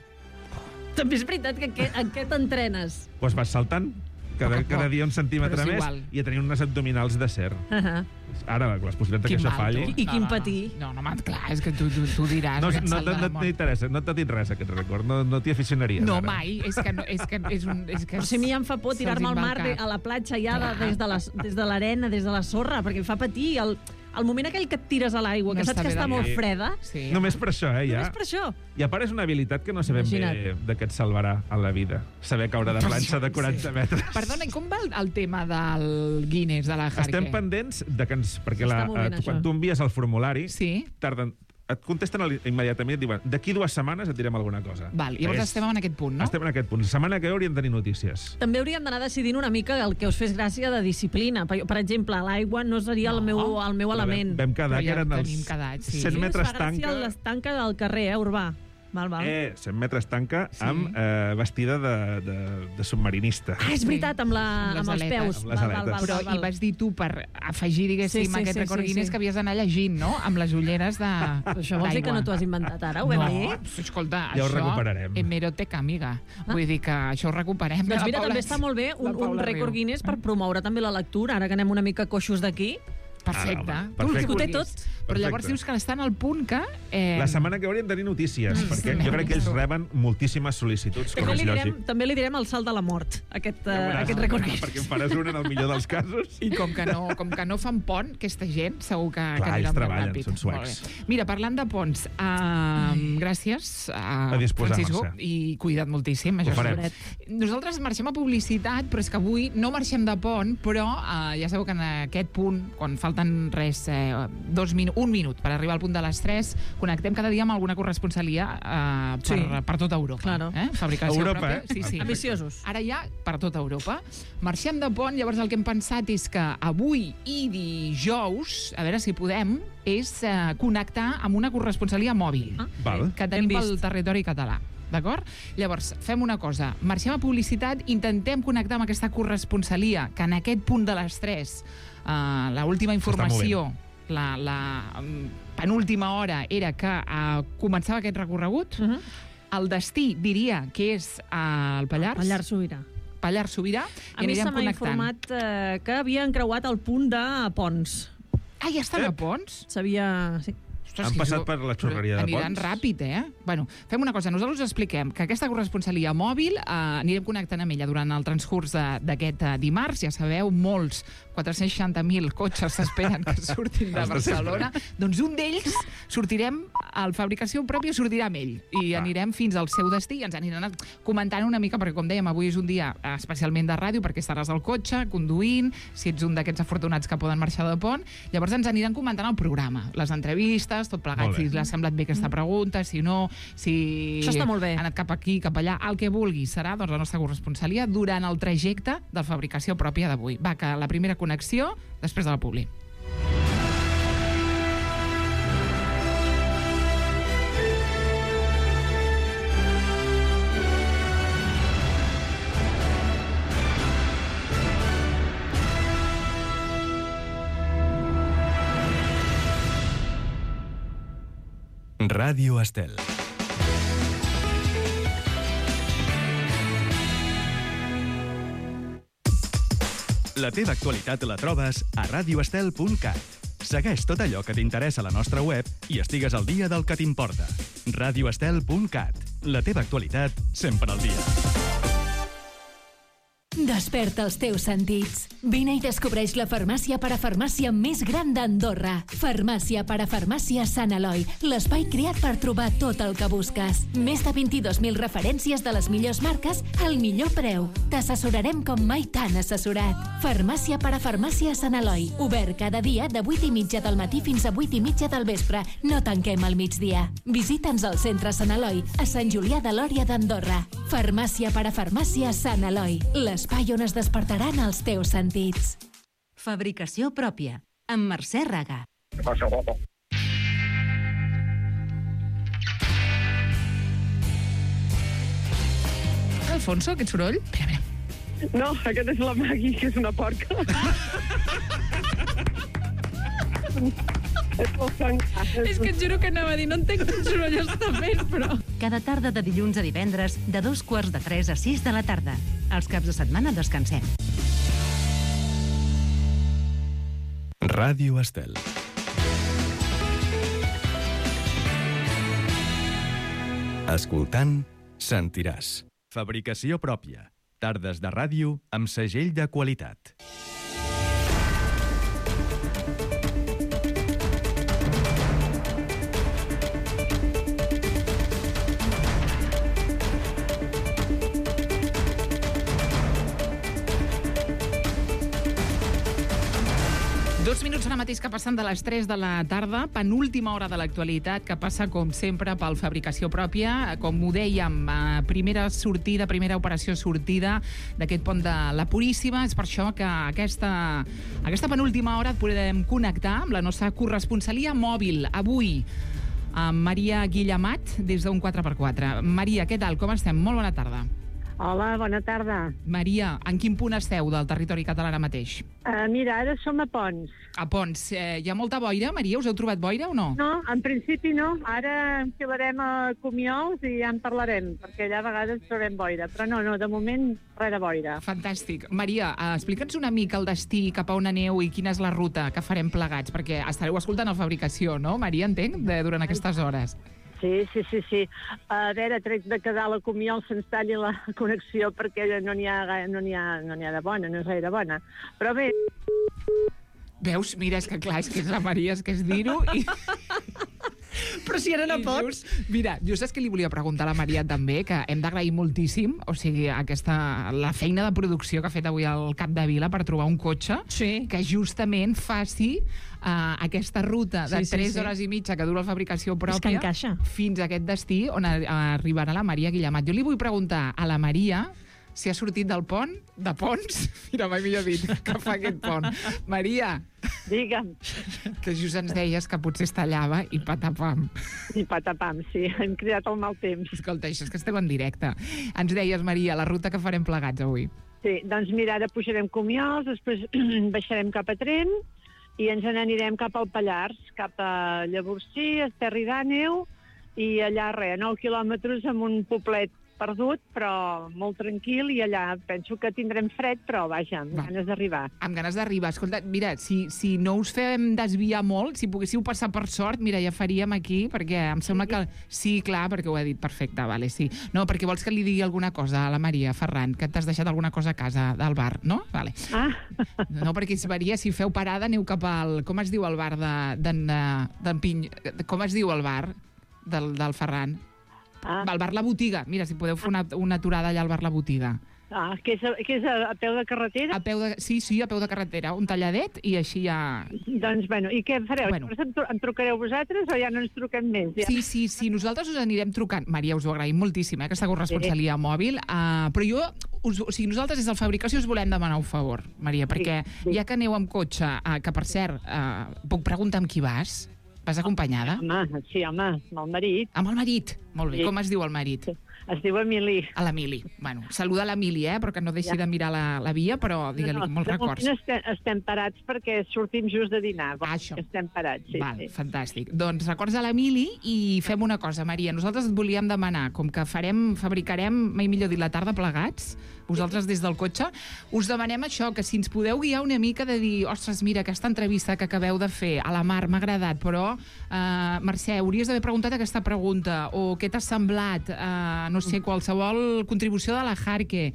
També és veritat que en què t'entrenes? Doncs vas saltant cada dia un centímetre Però és més igual. i a tenir unes abdominals de ser. Ara, les possibilitats que Quin això mal, falli... tu. I quin patir. No, clar, és que tu diràs. No, aquest salt de la mort. t'interessa, no t'ha dit res, aquest record. No t'hi aficionaries, No, ara. mai. És que és un... És que Però si a mi ja em fa por se'ls tirar-me al en va mar, el cap. a la platja ja Clar. des de l'arena, des de la sorra, perquè em fa patir. El moment aquell que et tires a l'aigua, No que saps està que bé està de molt dir. freda, Sí. Només per això, ja. només per això. I a part és una habilitat que no sabem bé Imagina't. de què et salvarà a la vida. Saber caure de planxa de 40 metres. Perdona, i com va el tema del Guinness, de la Harke? Estem pendents de que ens... Perquè Està molt bé, quan això. tu envies el formulari, Sí? et contesten immediatament i et diuen d'aquí 2 setmanes et direm alguna cosa. Val, llavors estem en aquest punt, no? Estem en aquest punt. La setmana que ve hauríem de tenir notícies. També hauríem d'anar decidint una mica el que us fes gràcia de disciplina. Per exemple, l'aigua no seria el meu element. Vam quedar Però que ja eren tenim els quedat, sí. 100 metres Us fa gràcia tanca. l'estanca del carrer, Urbà. Val. 100 metres tanca Sí. amb vestida de submarinista. Ah, és veritat, amb els aletes. peus. Amb les aletes. Però hi vas dir tu, per afegir, diguéssim, Sí, sí, aquest sí, record sí, Guinness, sí. que havies d'anar llegint, no?, amb les ulleres Però això vols dir que no t'ho has inventat ara? Ho vam dir? No, escolta, Ja ho això... recuperarem. Hemeroteca, amiga. Vull dir que això ho recuperem. Doncs La mira, Paula- també està molt bé la un Paula rècord riu. Guinness per promoure també la lectura, ara que anem una mica coixos d'aquí. Perfecte. Ah, home, Tu el que perfecte. Ho té vulguis. tot. Però llavors Perfecte. dius que estan al punt que... La setmana que ve hauríem de tenir notícies, perquè jo crec que ells reben moltíssimes sol·licituds, com és lògic. També li direm el salt de la mort, aquest Ja veuràs, rècord perquè Guinness. en faràs una en el millor dels casos. I com que no fan pont, aquesta gent segur que Clar, aniran ells més treballen, ràpid. són suecs. Molt bé. Mira, parlant de ponts, gràcies A disposar, Francisco, Mercè. i cuida't moltíssim. Ho farem. Nosaltres marxem a publicitat, però és que avui no marxem de pont, però ja sabeu que en aquest punt, quan falten res, un minut per arribar al punt de les 3, connectem cada dia amb alguna corresponsalia per tota Europa. Claro. Fabricació Europa, pròpia. eh? Sí, sí. Ambiciosos. Ara ja per tota Europa. Marxem de pont, llavors el que hem pensat és que avui i dijous, a veure si podem, és connectar amb una corresponsalia mòbil Val. que tenim Ben pel vist. territori català. D'acord? Llavors, fem una cosa. Marxem a publicitat, intentem connectar amb aquesta corresponsalia, que en aquest punt de les 3, l'última informació, la penúltima hora, era que començava aquest recorregut. El destí diria que és al Pallars. Pallars Sobirà. Pallars Sobirà. A mi se m'ha informat que havia encreuat el punt de Pons. Ah, ja estan a Pons? Sabia... Sí. Ostres, Han passat per la xurreria de Aniran Pons. ràpid, Bueno, fem una cosa, nosaltres us expliquem que aquesta corresponsalia mòbil anirem connectant amb ella durant el transcurs d'aquest dimarts. Ja sabeu, molts, 460.000 cotxes s'esperen que surtin de Barcelona. Doncs un d'ells sortirem, el Fabricació Pròpia sortirà amb ell i anirem fins al seu destí i ens aniran comentant una mica, perquè com dèiem, avui és un dia especialment de ràdio perquè estaràs al cotxe, conduint, si ets un d'aquests afortunats que poden marxar de pont. Llavors ens aniran comentant el programa, les entrevistes, tot plegat, si li ha semblat bé aquesta pregunta, si no, si això està molt bé. ha anat cap aquí, cap allà, el que vulgui serà doncs, la nostra corresponsalia durant el trajecte de Fabricació Pròpia d'avui. Va, que la primera connexió després de la publi. Ràdio Estel. La teva actualitat la trobes a radioestel.cat. Segueix tot allò que t'interessa a la nostra web i estigues al dia del que t'importa. radioestel.cat. La teva actualitat sempre al dia. Desperta els teus sentits. Vine i descobreix la farmàcia parafarmàcia més gran d'Andorra. Farmàcia parafarmàcia Sant Eloi, l'espai creat per trobar tot el que busques. Més de 22.000 referències de les millors marques al millor preu. T'assessorarem com mai t'han assessorat. Farmàcia parafarmàcia Sant Eloi, obert cada dia de 8:30 del matí fins a 8:30 del vespre. No tanquem al migdia. Visita'ns al centre Sant Eloi, a Sant Julià de Lòria d'Andorra. Farmàcia parafarmàcia Sant Eloi, l'espai on es despertaran els teus sentits. Fabricació Pròpia, amb Mercè Raga. Alfonso, aquest soroll? Espera. No, aquest és la Magui, que és una porca. És que et juro que anava a dir, no entenc quin soroll està fent, però... Cada tarda de dilluns a divendres, de 2:45 a 6 de la tarda. Els caps de setmana descansem. Ràdio Estel. Escoltant, sentiràs. Fabricació Pròpia. Tardes de ràdio amb segell de qualitat. Dos minuts ara mateix que passen de les 3 de la tarda, penúltima hora de l'actualitat, que passa, com sempre, pel Fabricació Pròpia. Com ho dèiem, primera operació sortida d'aquest pont de la Puríssima. És per això que aquesta penúltima hora et podem connectar amb la nostra corresponsalia mòbil. Avui, amb Maria Guillemat, des d'un 4x4. Maria, què tal? Com estem? Molt bona tarda. Hola, bona tarda. Maria, en quin punt esteu del territori català ara mateix? Mira, ara som a Pons. A Pons. Hi ha molta boira, Maria? Us heu trobat boira o no? No, en principi no. Ara enfilarem a Comiols i ja en parlarem, perquè allà a vegades trobem boira. Però no, de moment, res de boira. Fantàstic. Maria, explica'ns una mica el destí, cap a on aneu i quina és la ruta que farem plegats, perquè estareu escoltant la Fabricació, no, Maria, entenc, durant aquestes hores. Sí. A veure, tret de que dalt a Comiol se'ns talli la connexió perquè no n'hi ha de bona, no és gaire bona. Però bé... Veus? Mira, és que clar, és que és la Maria, és que és dir-ho i... Però si ara no pots... Mira, jo saps que li volia preguntar a la Maria també, que hem d'agrair moltíssim, o sigui, la feina de producció que ha fet avui al Capdevila per trobar un cotxe que justament faci aquesta ruta de 3 hores i mitja que dura la Fabricació Pròpia fins a aquest destí on arribarà la Maria Guillemat. Jo li vull preguntar a la Maria si ha sortit del pont, de Pons, mira, mai millor dit, que fa aquest pont. Maria! Digue'm. Que just ens deies que potser es tallava i patapam. I patapam, sí, hem criat el mal temps. Escolta, això és que esteu en directe. Ens deies, Maria, la ruta que farem plegats avui. Sí, doncs mira, ara pujarem Comiols, després baixarem cap a Tremp i ens n'anirem cap al Pallars, cap a Llavorsí, Esterri d'Àneu, i allà, 9 quilòmetres amb un poblet perdut, però molt tranquil, i allà penso que tindrem fred, però vaja, amb ganes d'arribar. Amb ganes d'arribar. Escolta, mira, si no us fem desviar molt, si poguéssiu passar per sort, mira, ja faríem aquí, perquè em sembla que... Sí, clar, perquè ho he dit, perfecte, vale, sí. No, perquè vols que li digui alguna cosa a la Maria, Ferran, que t'has deixat alguna cosa a casa del bar, no? Vale. Ah. No, perquè, Maria, si feu parada, aneu cap al... Com es diu el bar d'en Piny? Com es diu el bar del Ferran? El bar La Botiga. Mira, si podeu fer una aturada allà al bar La Botiga. Que és a peu de carretera? Sí, a peu de carretera, un talladet, i així ja... Doncs, bueno, i què fareu? Em trucareu vosaltres o ja no ens truquem més? Ja? Sí, nosaltres us anirem trucant. Maria, us ho agraïm moltíssim, aquesta corresponsalia mòbil. Però jo, nosaltres des del Fabricació us volem demanar un favor, Maria, perquè ja que aneu amb cotxe, que per cert, puc preguntar amb qui vas? Vas acompanyada? Sí, home, amb el marit. Amb el marit? Molt bé. Com es diu el marit? Es diu Emili. A l'Emili. Bueno, saluda l'Emili, perquè no deixi de mirar la via, però digue-li molts records. Estem parats perquè sortim just de dinar. Això. Estem parats, sí. Val, fantàstic. Doncs records a l'Emili i fem una cosa, Maria. Nosaltres et volíem demanar, com que fabricarem, mai millor dit, la tarda plegats, vosaltres des del cotxe, us demanem això, que si ens podeu guiar una mica de dir, ostres, mira, aquesta entrevista que acabeu de fer a la Mar m'ha agradat, però, Mercè, hauries d'haver preguntat aquesta pregunta, o què t'ha semblat, no sé, qualsevol contribució de la Jarque,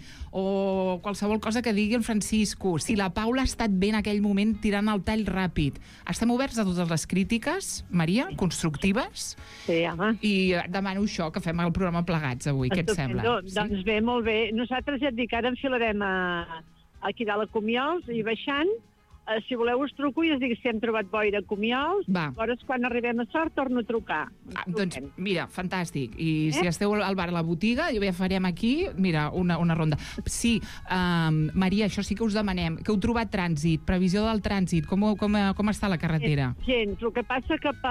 o qualsevol cosa que digui el Francisco, si la Paula ha estat bé en aquell moment tirant el tall ràpid. Estem oberts a totes les crítiques, Maria, constructives? Sí, home. I demano això, que fem el programa plegats avui, què et sembla? Doncs bé, molt bé. Nosaltres ja et dic, ara enfilarem aquí dalt a Comiols i baixant. Si voleu us truco i us dic si hem trobat boira a Comiols. Llavors, quan arribem a Sort, torno a trucar. Doncs, mira, fantàstic. I si esteu al bar a La Botiga, ja farem aquí, mira, una ronda. Sí, Maria, això sí que us demanem. Que heu trobat trànsit, previsió del trànsit, com està la carretera? Gens, el que passa que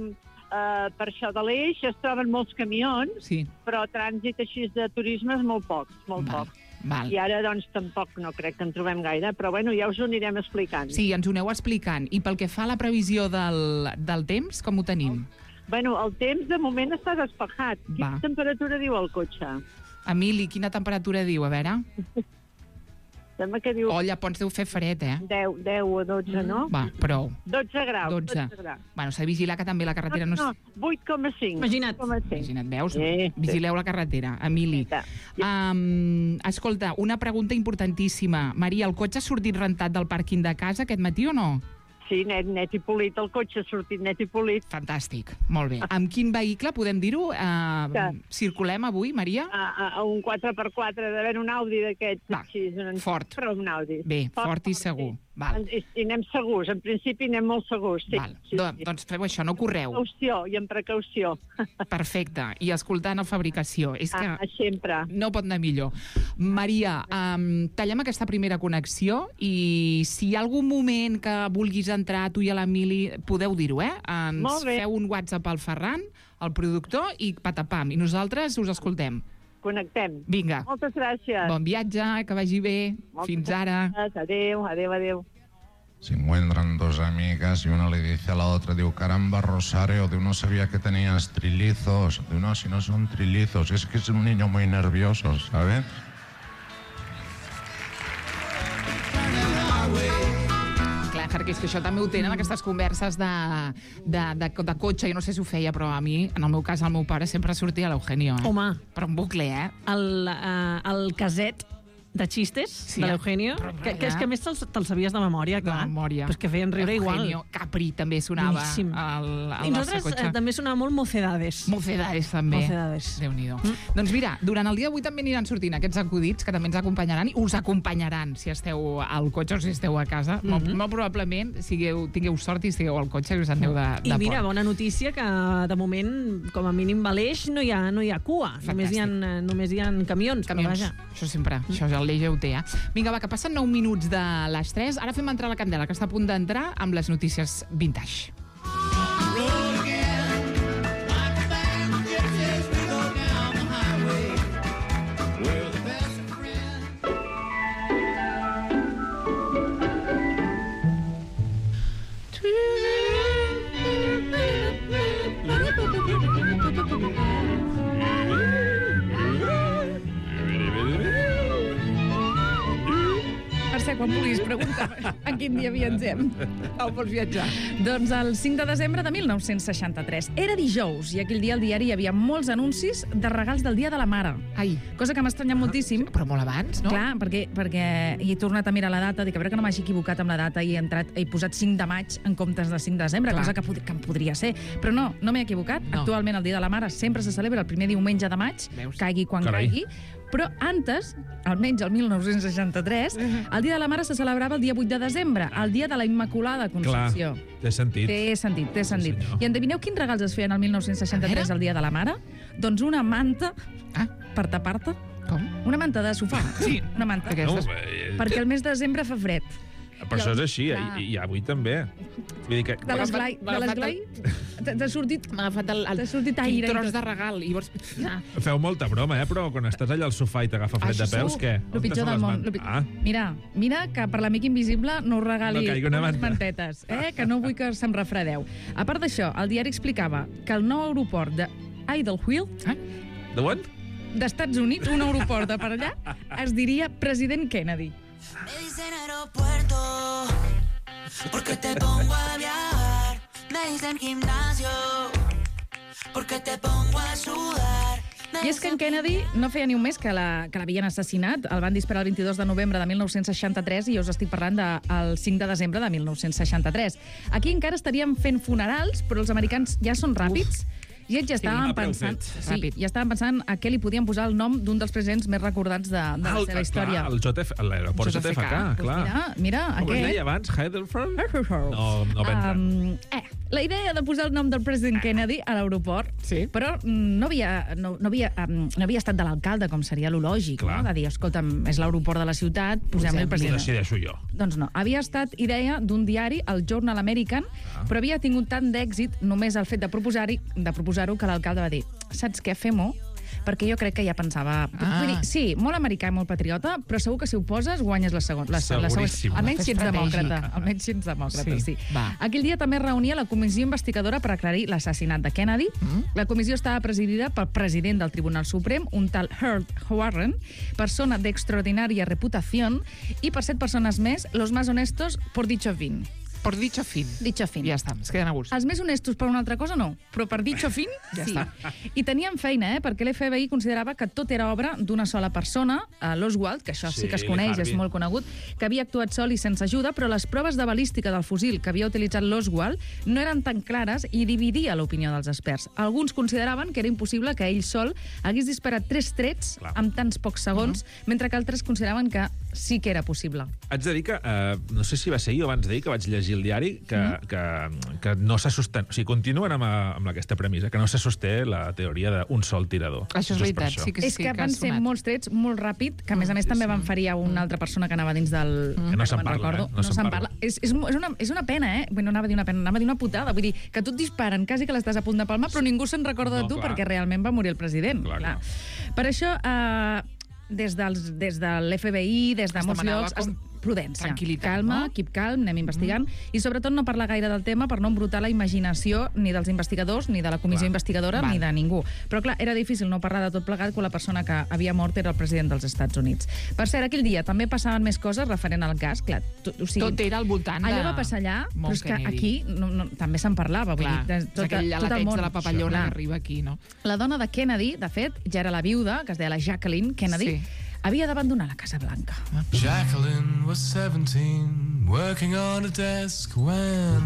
per això de l'Eix es troben molts camions, però trànsit així de turisme és molt poc, molt poc. I ara, doncs, tampoc no crec que en trobem gaire, però bueno, ja us ho anirem explicant. Sí, ens ho aneu explicant. I pel que fa a la previsió del temps, com ho tenim? Bueno, el temps de moment està despejat. Quina temperatura diu el cotxe? Emili, quina temperatura diu? A veure... Sembla que diu... Olla, Pons deu fer fred, 10 o 12, no? Va, prou. 12 graus. 12. Bueno, s'ha de vigilar que també la carretera no... No, 8,5. Imagina't, veus? Vigileu la carretera. Emili. Escolta, una pregunta importantíssima. Maria, el cotxe ha sortit rentat del pàrquing de casa aquest matí o no? Sí, net i polit. El cotxe ha sortit net i polit. Fantàstic, molt bé. Amb quin vehicle, podem dir-ho, circulem avui, Maria? A un 4x4, d'haver un Audi d'aquests. Fort. Però un Audi. Bé, fort i segur. I anem segurs, en principi anem molt segurs. Doncs feu això, no correu. I amb precaució. Perfecte, i escoltant el Fabricació. És que sempre. No pot anar millor. Maria, tallem aquesta primera connexió i si hi ha algun moment que vulguis entrar, tu i l'Emili, podeu dir-ho, ens feu un WhatsApp al Ferran, el productor, i patapam, i nosaltres us escoltem. Connectem. Vinga. Moltes gràcies. Bon viatge, que vagi bé. Fins ara. Adéu, adéu, adéu. Se encuentran dos amigas y una le dice a la otra, digo, caramba, Rosario, de uno sabía que tenías trillizos, de uno si no son trillizos, es que es un niño muy nervioso, ¿sabes? Perquè és que això també ho tenen, aquestes converses de cotxe, jo no sé si ho feia, però a mi, en el meu cas, el meu pare sempre sortia a l'Eugenio. Home. Però en bucle, El caset de xistes de l'Eugenio, que és que a més te'ls sabies de memòria, clar. De memòria. Però és que feien riure igual. Capri també sonava al nostre cotxe. I també sonava molt Mocedades. Mocedades, també. Déu-n'hi-do. Doncs mira, durant el dia d'avui també aniran sortint aquests acudits que també ens acompanyaran i us acompanyaran si esteu al cotxe o si esteu a casa. Molt probablement tingueu sort i estigueu al cotxe i us aneu de pont. I mira, bona notícia que de moment, com a mínim a l'Eix, no hi ha cua. Només hi ha camions. Això sempre, això ja l'Eix ja ho té, Vinga, va, que passen 9 minuts de les 3. Ara fem entrar la Candela, que està a punt d'entrar amb les notícies vintage. Mercè, quan vulguis, pregunta en quin dia viatgem. On vols viatjar? Doncs el 5 de desembre de 1963. Era dijous i aquell dia al diari hi havia molts anuncis de regals del Dia de la Mare. Ai. Cosa que m'ha estranyat moltíssim. Però molt abans, no? Clar, perquè he tornat a mirar la data, dic, a veure que no m'hagi equivocat amb la data i he posat 5 de maig en comptes de 5 de desembre, cosa que em podria ser. Però no m'he equivocat. No. Actualment el Dia de la Mare sempre se celebra el primer diumenge de maig, caigui quan caigui. Però antes, almenys el 1963, el Dia de la Mare se celebrava el dia 8 de desembre, el dia de la Immaculada Concepció. Clar, té sentit. Té sentit. I endevineu quins regals es feien el 1963 al Dia de la Mare? Doncs una manta per tapar-te. Com? Una manta de sofà. Sí. Una manta. Perquè el mes de desembre fa fred. Per això és així, i avui també. Vull dir que... De l'esglai t'ha sortit aire. Un tros de regal. Feu molta broma, però quan estàs allà al sofà i t'agafa fred de peus, què? El pitjor del món. Mira que per l'amic invisible no us regali unes mantetes, que no vull que se'm refredeu. A part d'això, el diari explicava que el nou aeroport d'Idlewild... De on? D'Estats Units, un aeroport de per allà, es diria President Kennedy. Me dicen aeropuerto porque te pongo a viajar. Me dicen gimnasio porque te pongo a sudar. I és que en Kennedy no feia ni un mes que l'havien assassinat. El van disparar el 22 de novembre de 1963 i jo us estic parlant del 5 de desembre de 1963. Aquí encara estaríem fent funerals, però els americans ja són ràpids. I ells ja estaven pensant a què li podien posar el nom d'un dels presidents més recordats de la seva història. L'aeroport JFK, clar. Mira, com es deia abans? Heidelberg? No vendre. La idea de posar el nom del president Kennedy a l'aeroport, però no havia estat de l'alcalde, com seria lo lògic, no? De dir, escolta'm, és l'aeroport de la ciutat, posem-li el president. Ho decideixo jo. Doncs no. Havia estat idea d'un diari, el Journal American, però havia tingut tant d'èxit només el fet de proposar-ho que l'alcalde va dir, saps què, fem-ho? Perquè jo crec que ja pensava... Vull dir, sí, molt americà i molt patriota, però segur que si ho poses guanyes la segona. Seguríssim. Almenys si ets demòcrata. Sí. Aquell dia també reunia la comissió investigadora per aclarir l'assassinat de Kennedy. La comissió estava presidida pel president del Tribunal Suprem, un tal Earl Warren, persona d'extraordinària reputació, i per 7 persones més, los más honestos por dicho fin. Per dicho fin. Dicho fin. Ja està, es queden a gust. Els més honestos per una altra cosa no, però per dicho fin, ja sí. Està. I tenien feina, perquè l'FBI considerava que tot era obra d'una sola persona, l'Oswald, que això sí que es coneix, és molt conegut, que havia actuat sol i sense ajuda, però les proves de balística del fusil que havia utilitzat l'Oswald no eren tan clares i dividia l'opinió dels experts. Alguns consideraven que era impossible que ell sol hagués disparat 3 trets en tants pocs segons, mentre que altres consideraven que sí que era possible. Haig de dir que, no sé si va ser jo abans d'ahir que vaig llegir el diari, que no se sostén... O sigui, continuen amb aquesta premissa, que no se sosté la teoria d'un sol tirador. Això és veritat, sí que és que van ser molts trets molt ràpid, que a més també van ferir a una altra persona que anava dins del... Que no se'n parla, no se'n parla. És una pena, Bueno, anava a dir una pena, anava a dir una putada. Vull dir, que tu et disparen quasi que l'estàs a punt de palmar, però ningú se'n recorda de tu perquè realment va morir el president. Clar. Per això, des de l'FBI, des de molts llocs... Prudència, calma, keep calm, anem investigant, i sobretot no parlar gaire del tema per no embrutar la imaginació ni dels investigadors, ni de la comissió investigadora, ni de ningú. Però clar, era difícil no parlar de tot plegat quan la persona que havia mort era el president dels Estats Units. Per cert, aquell dia també passaven més coses referent al cas, clar. Tot era al voltant de... Allò va passar allà, però és que aquí també se'n parlava. Tot el món de la papallona que arriba aquí, no? La dona de Kennedy, de fet, ja era la viuda, que es deia la Jacqueline Kennedy, havia d'abandonar la Casa Blanca. Jacqueline was 17, working on a desk when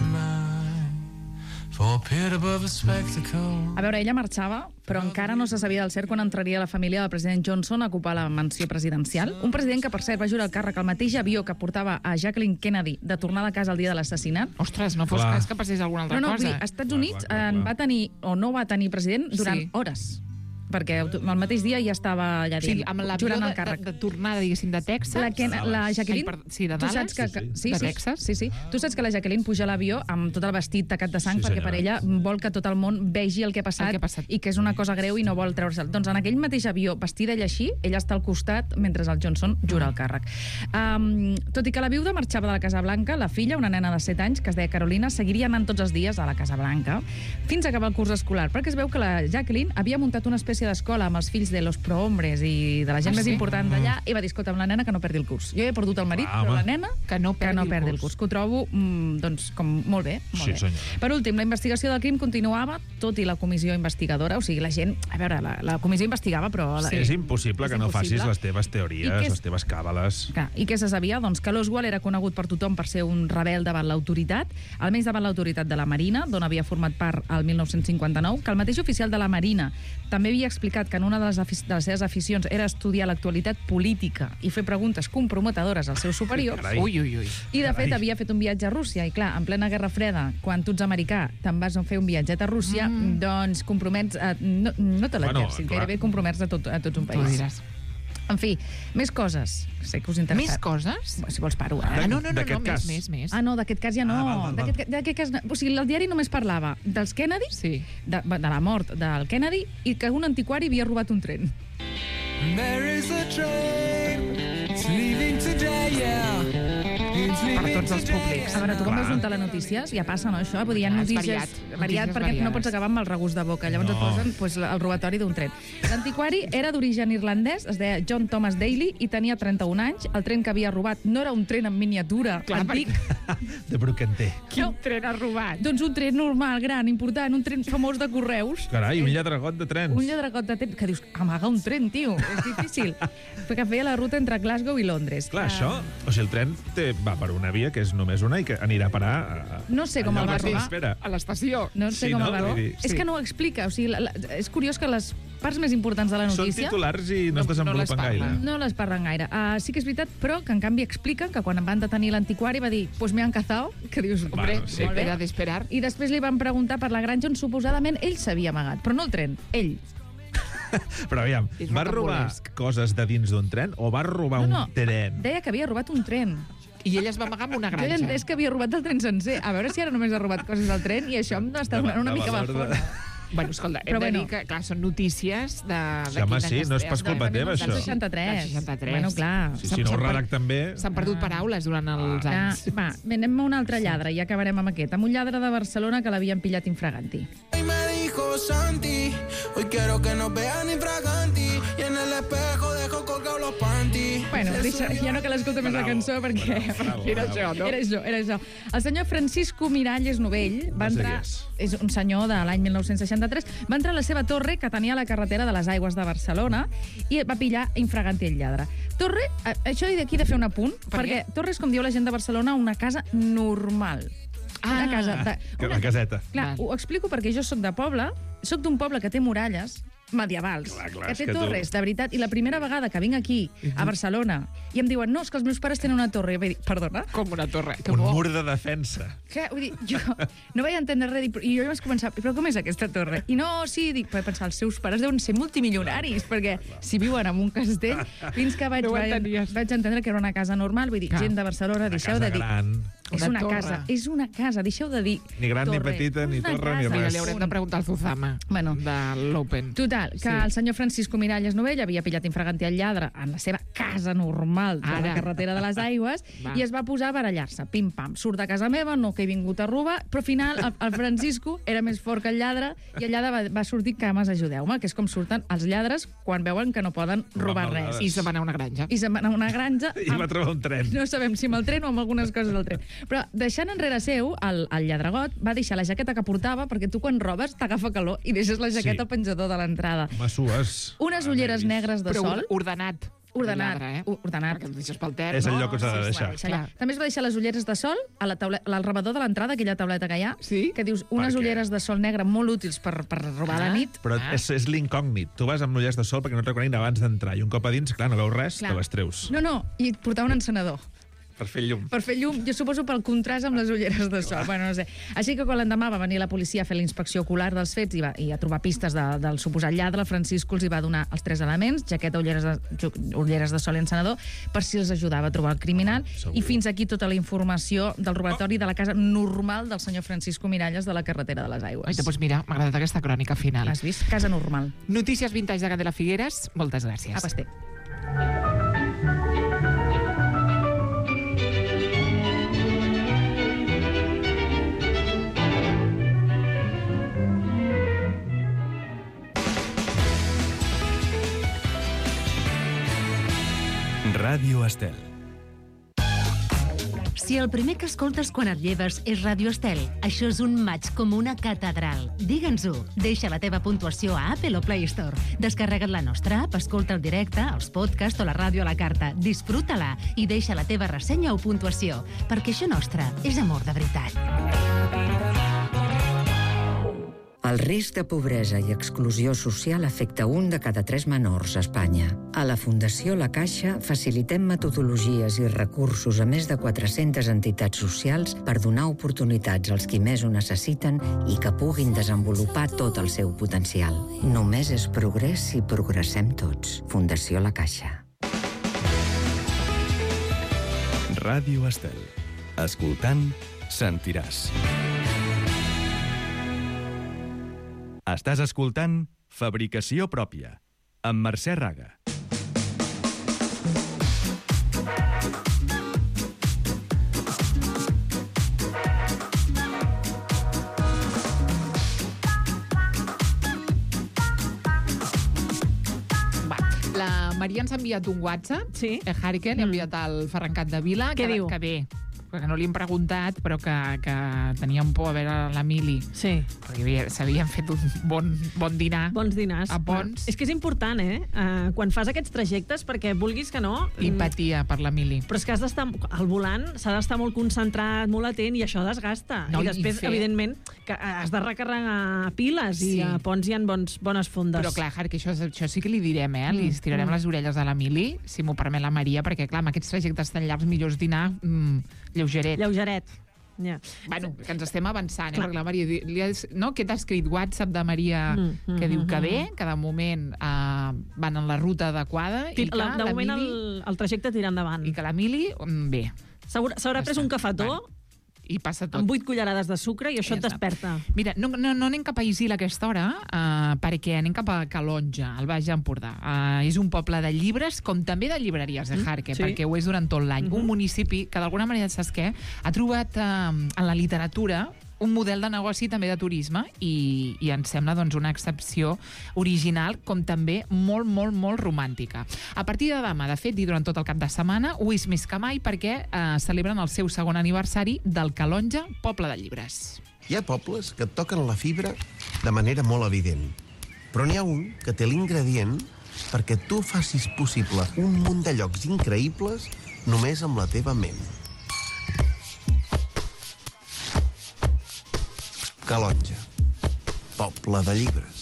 A veure, ella marxava, però encara no se sabia del cert quan entraria la família del president Johnson a ocupar la mansió presidencial. Un president que, per cert, va jurar el càrrec al mateix avió que portava a Jacqueline Kennedy de tornar a casa el dia de l'assassinat. Ostres, no fos cas que passés alguna altra cosa. No, als Estats Units va tenir o no va tenir president durant hores. Perquè el mateix dia ja estava allà dins, jurant el càrrec. De tornada, diguéssim, de Texas? La Jacqueline... Sí, de Dallas? De Texas? Sí. Tu saps que la Jacqueline puja a l'avió amb tot el vestit tacat de sang perquè per ella vol que tot el món vegi el que ha passat i que és una cosa greu i no vol treure-se'l. Doncs en aquell mateix avió, vestida ella així, ella està al costat mentre el Johnson jura el càrrec. Tot i que la viuda marxava de la Casa Blanca, la filla, una nena de 7 anys, que es deia Carolina, seguiria anant tots els dies a la Casa Blanca fins a acabar el curs escolar, perquè es veu que la Jacqueline havia muntat una espècie conferència d'escola amb els fills de los prohombres i de la gent més important d'allà i va dir, escolta, amb la nena que no perdi el curs. Jo he perdut el marit, però la nena que no perdi el curs. Que ho trobo, doncs, com molt bé. Molt bé. Per últim, la investigació del crim continuava, tot i la comissió investigadora. O sigui, la gent... A veure, la comissió investigava, però... És impossible que no facis les teves teories, les teves càbales. I què se sabia? Doncs que l'Oswald era conegut per tothom per ser un rebel davant l'autoritat, almenys davant l'autoritat de la Marina, d'on havia format part el 1959, que el mateix oficial de la Marina també havia explicat que en una de les seves aficions era estudiar l'actualitat política i fer preguntes comprometedores als seus superiors. I, de fet, havia fet un viatge a Rússia. I, clar, en plena Guerra Freda, quan tu ets americà, te'n vas a fer un viatget a Rússia, doncs compromets... No te l'exèrcit, gairebé compromets a tots un país. En fi, més coses. Sé que us interessa. Més coses? Si vols paro, No, més. Ah, no, d'aquest cas ja no. D'aquest cas... O sigui, el diari només parlava dels Kennedy, de la mort del Kennedy, i que un antiquari havia robat un tren. There is a train, it's leaving today, yeah. Per tots els públics. A veure, tu quan veus un telenotícies, ja passa, no, això? Vull dir, hi ha notícies... Variat, perquè no pots acabar amb el regust de boca. Llavors et posen el robatori d'un tren. L'antiquari era d'origen irlandès, es deia John Thomas Daly, i tenia 31 anys. El tren que havia robat no era un tren en miniatura antic. De Brocanter. Quin tren ha robat? Doncs un tren normal, gran, important, un tren famós de Correus. Carai, un lladregot de trens. Un lladregot de trens, que dius, amaga un tren, tio, és difícil. Perquè feia la ruta entre Glasgow i Londres. Clar, això, o sigui, el tren va per una via que és només una i que anirà a parar no sé com el va robar. A l'estació. No sé com el va robar. És que no ho explica. O sigui, és curiós que les parts més importants de la notícia... Són titulars i no es desenvolupen gaire. No les parlen gaire. Sí que és veritat, però que en canvi expliquen que quan van detenir l'antiquari va dir, pues me han cazado, que dius, hombre, era d'esperar. I després li van preguntar per la granja on suposadament ell s'havia amagat, però no el tren, ell. Però aviam, va robar coses de dins d'un tren o va robar un tren? Deia que havia robat un tren. I ell es va amagar amb una granja. Jo he entès que havia robat el tren sencer. A veure si ara només ha robat coses del tren i això em està donant una mica bafona. Bueno, escolta, hem de dir que, clar, són notícies de... Home, sí, no és pas culpa teva, això. Del 63. Bueno, clar. Si no ho redacten bé... S'han perdut paraules durant els anys. Va, anem a un altre lladre, i acabarem amb aquest. Amb un lladre de Barcelona que l'havien pillat infraganti. Me dijo Santi, hoy quiero que nos vean infraganti y en el espejo dejo colgados los panties. Bueno, ja no cal escoltar més la cançó perquè... Era això, no? Era això. El senyor Francisco Miralles Novell va entrar... És un senyor de l'any 1963. Va entrar a la seva torre, que tenia a la carretera de les Aigües de Barcelona, i va pillar infraganti el lladre. Torre, això d'aquí he de fer un apunt, perquè Torre és, com diu la gent de Barcelona, una casa normal. Una casa... La caseta. Clar, ho explico perquè jo sóc de poble, sóc d'un poble que té muralles medievals, que té torres, de veritat, i la primera vegada que vinc aquí, a Barcelona, i em diuen, no, és que els meus pares tenen una torre. I vaig dir, perdona? Com una torre? Un mur de defensa. Què? Vull dir, jo no vaig entendre res, i jo vaig començar, però com és aquesta torre? I no, sí, dic, vaig pensar, els seus pares deuen ser multimilionaris, perquè si viuen en un castell, fins que vaig entendre que era una casa normal, vull dir, gent de Barcelona, deixeu de dir... És una casa, deixeu de dir ni gran, ni petita, ni torre, ni res. Li haurem de preguntar al Zuzama de l'Open. Total, que el senyor Francisco Miralles Novell havia pillat infraganti al lladre en la seva casa normal de la carretera de les Aigües i es va posar a barallar-se. Pim-pam, surt de casa meva, no que he vingut a robar, però al final el Francisco era més fort que el lladre i el lladre va sortir cames, ajudeu-me, que és com surten els lladres quan veuen que no poden robar res. I se'n va anar a una granja. I se'n va anar a una granja. I va trobar un tren. No sabem si amb el tren o amb algunes coses del tren. Però deixant enrere seu, el lladregot va deixar la jaqueta que portava, perquè tu quan robes t'agafa calor i deixes la jaqueta al penjador de l'entrada. Mesures. Unes ulleres negres de sol. Però ordenat. Ordenat. Perquè el deixes pel terra. És el lloc que s'ha de deixar. També es va deixar les ulleres de sol al rebedor de l'entrada, aquella tauleta que hi ha, que dius, unes ulleres de sol negre molt útils per robar a la nit. Però és l'incògnit. Tu vas amb ulleres de sol perquè no et reconeguin abans d'entrar, i un cop a dins, clar, no veus res, te les treus. No, i portava un encenedor. Per fer llum. Per fer llum, jo suposo pel contrast amb les ulleres de sol. Bueno, no sé. Així que quan l'endemà va venir la policia a fer la inspecció ocular dels fets i a trobar pistes del suposat lladre, el Francisco els hi va donar els 3 elements, jaqueta, ulleres de sol i encenedor, per si els ajudava a trobar el criminal. I fins aquí tota la informació del robatori de la casa normal del senyor Francisco Miralles de la carretera de les Aigües. Doncs mira, m'ha agradat aquesta crònica final. Has vist? Casa normal. Notícies vintage de Candela Figueres, moltes gràcies. A pasté. Ràdio Estel. Si el primer que escoltes quan et lleves és Ràdio Estel, això és un maig com una catedral. Digue'ns-ho. Deixa la teva puntuació a Apple o Play Store. Descarrega't la nostra app, escolta el directe, els podcasts o la ràdio a la carta. Disfruta-la i deixa la teva ressenya o puntuació, perquè això nostre és amor de veritat. El risc de pobresa i exclusió social afecta 1 de cada 3 menors a Espanya. A la Fundació La Caixa facilitem metodologies i recursos a més de 400 entitats socials per donar oportunitats als qui més ho necessiten i que puguin desenvolupar tot el seu potencial. Només és progrés si progressem tots. Fundació La Caixa. Ràdio Estel. Escoltant, sentiràs. Estàs escoltant Fabricació Pròpia, amb Mercè Raga. La Maria ens ha enviat un WhatsApp, Hurricane, ha enviat al Ferran Capdevila. Què diu? Que bé, perquè no li hem preguntat, però que teníem por a veure l'Emili. Sí. Perquè s'havien fet un bon dinar. Bons dinars. A Pons. És que és important, quan fas aquests trajectes, perquè vulguis que no... I patia per l'Emili. Però és que has d'estar... Al volant s'ha d'estar molt concentrat, molt atent, i això desgasta. No, I després, evidentment, que has de recarregar piles, i a Pons hi ha bones fondes. Però clar, que això sí que li direm, li estirarem les orelles a l'Emili, si m'ho permet la Maria, perquè clar, amb aquests trajectes tan llargs, millor és dinar lleugeret. Yeah. Bueno, que ens estem avançant, perquè la Maria... Què t'ha escrit WhatsApp de Maria que diu que bé, que de moment van en la ruta adequada i que de moment el trajecte tira endavant. I que l'Emili, bé. S'haurà pres un cafetó i passa tot. Amb 8 cullerades de sucre i això et desperta. Mira, no anem cap a Isil a aquesta hora, perquè anem cap a Calonja, al Baix Empordà. És un poble de llibres, com també de llibreries de Jarque, perquè ho és durant tot l'any. Un municipi que, d'alguna manera, saps què? Ha trobat en la literatura un model de negoci també de turisme i ens sembla una excepció original, com també molt, molt, molt romàntica. A partir de demà, de fet, i durant tot el cap de setmana, ho és més que mai perquè celebren el seu segon aniversari del Calonja, poble de llibres. Hi ha pobles que et toquen la fibra de manera molt evident, però n'hi ha un que té l'ingredient perquè tu facis possible un munt de llocs increïbles només amb la teva ment. Calonja, poble de llibres.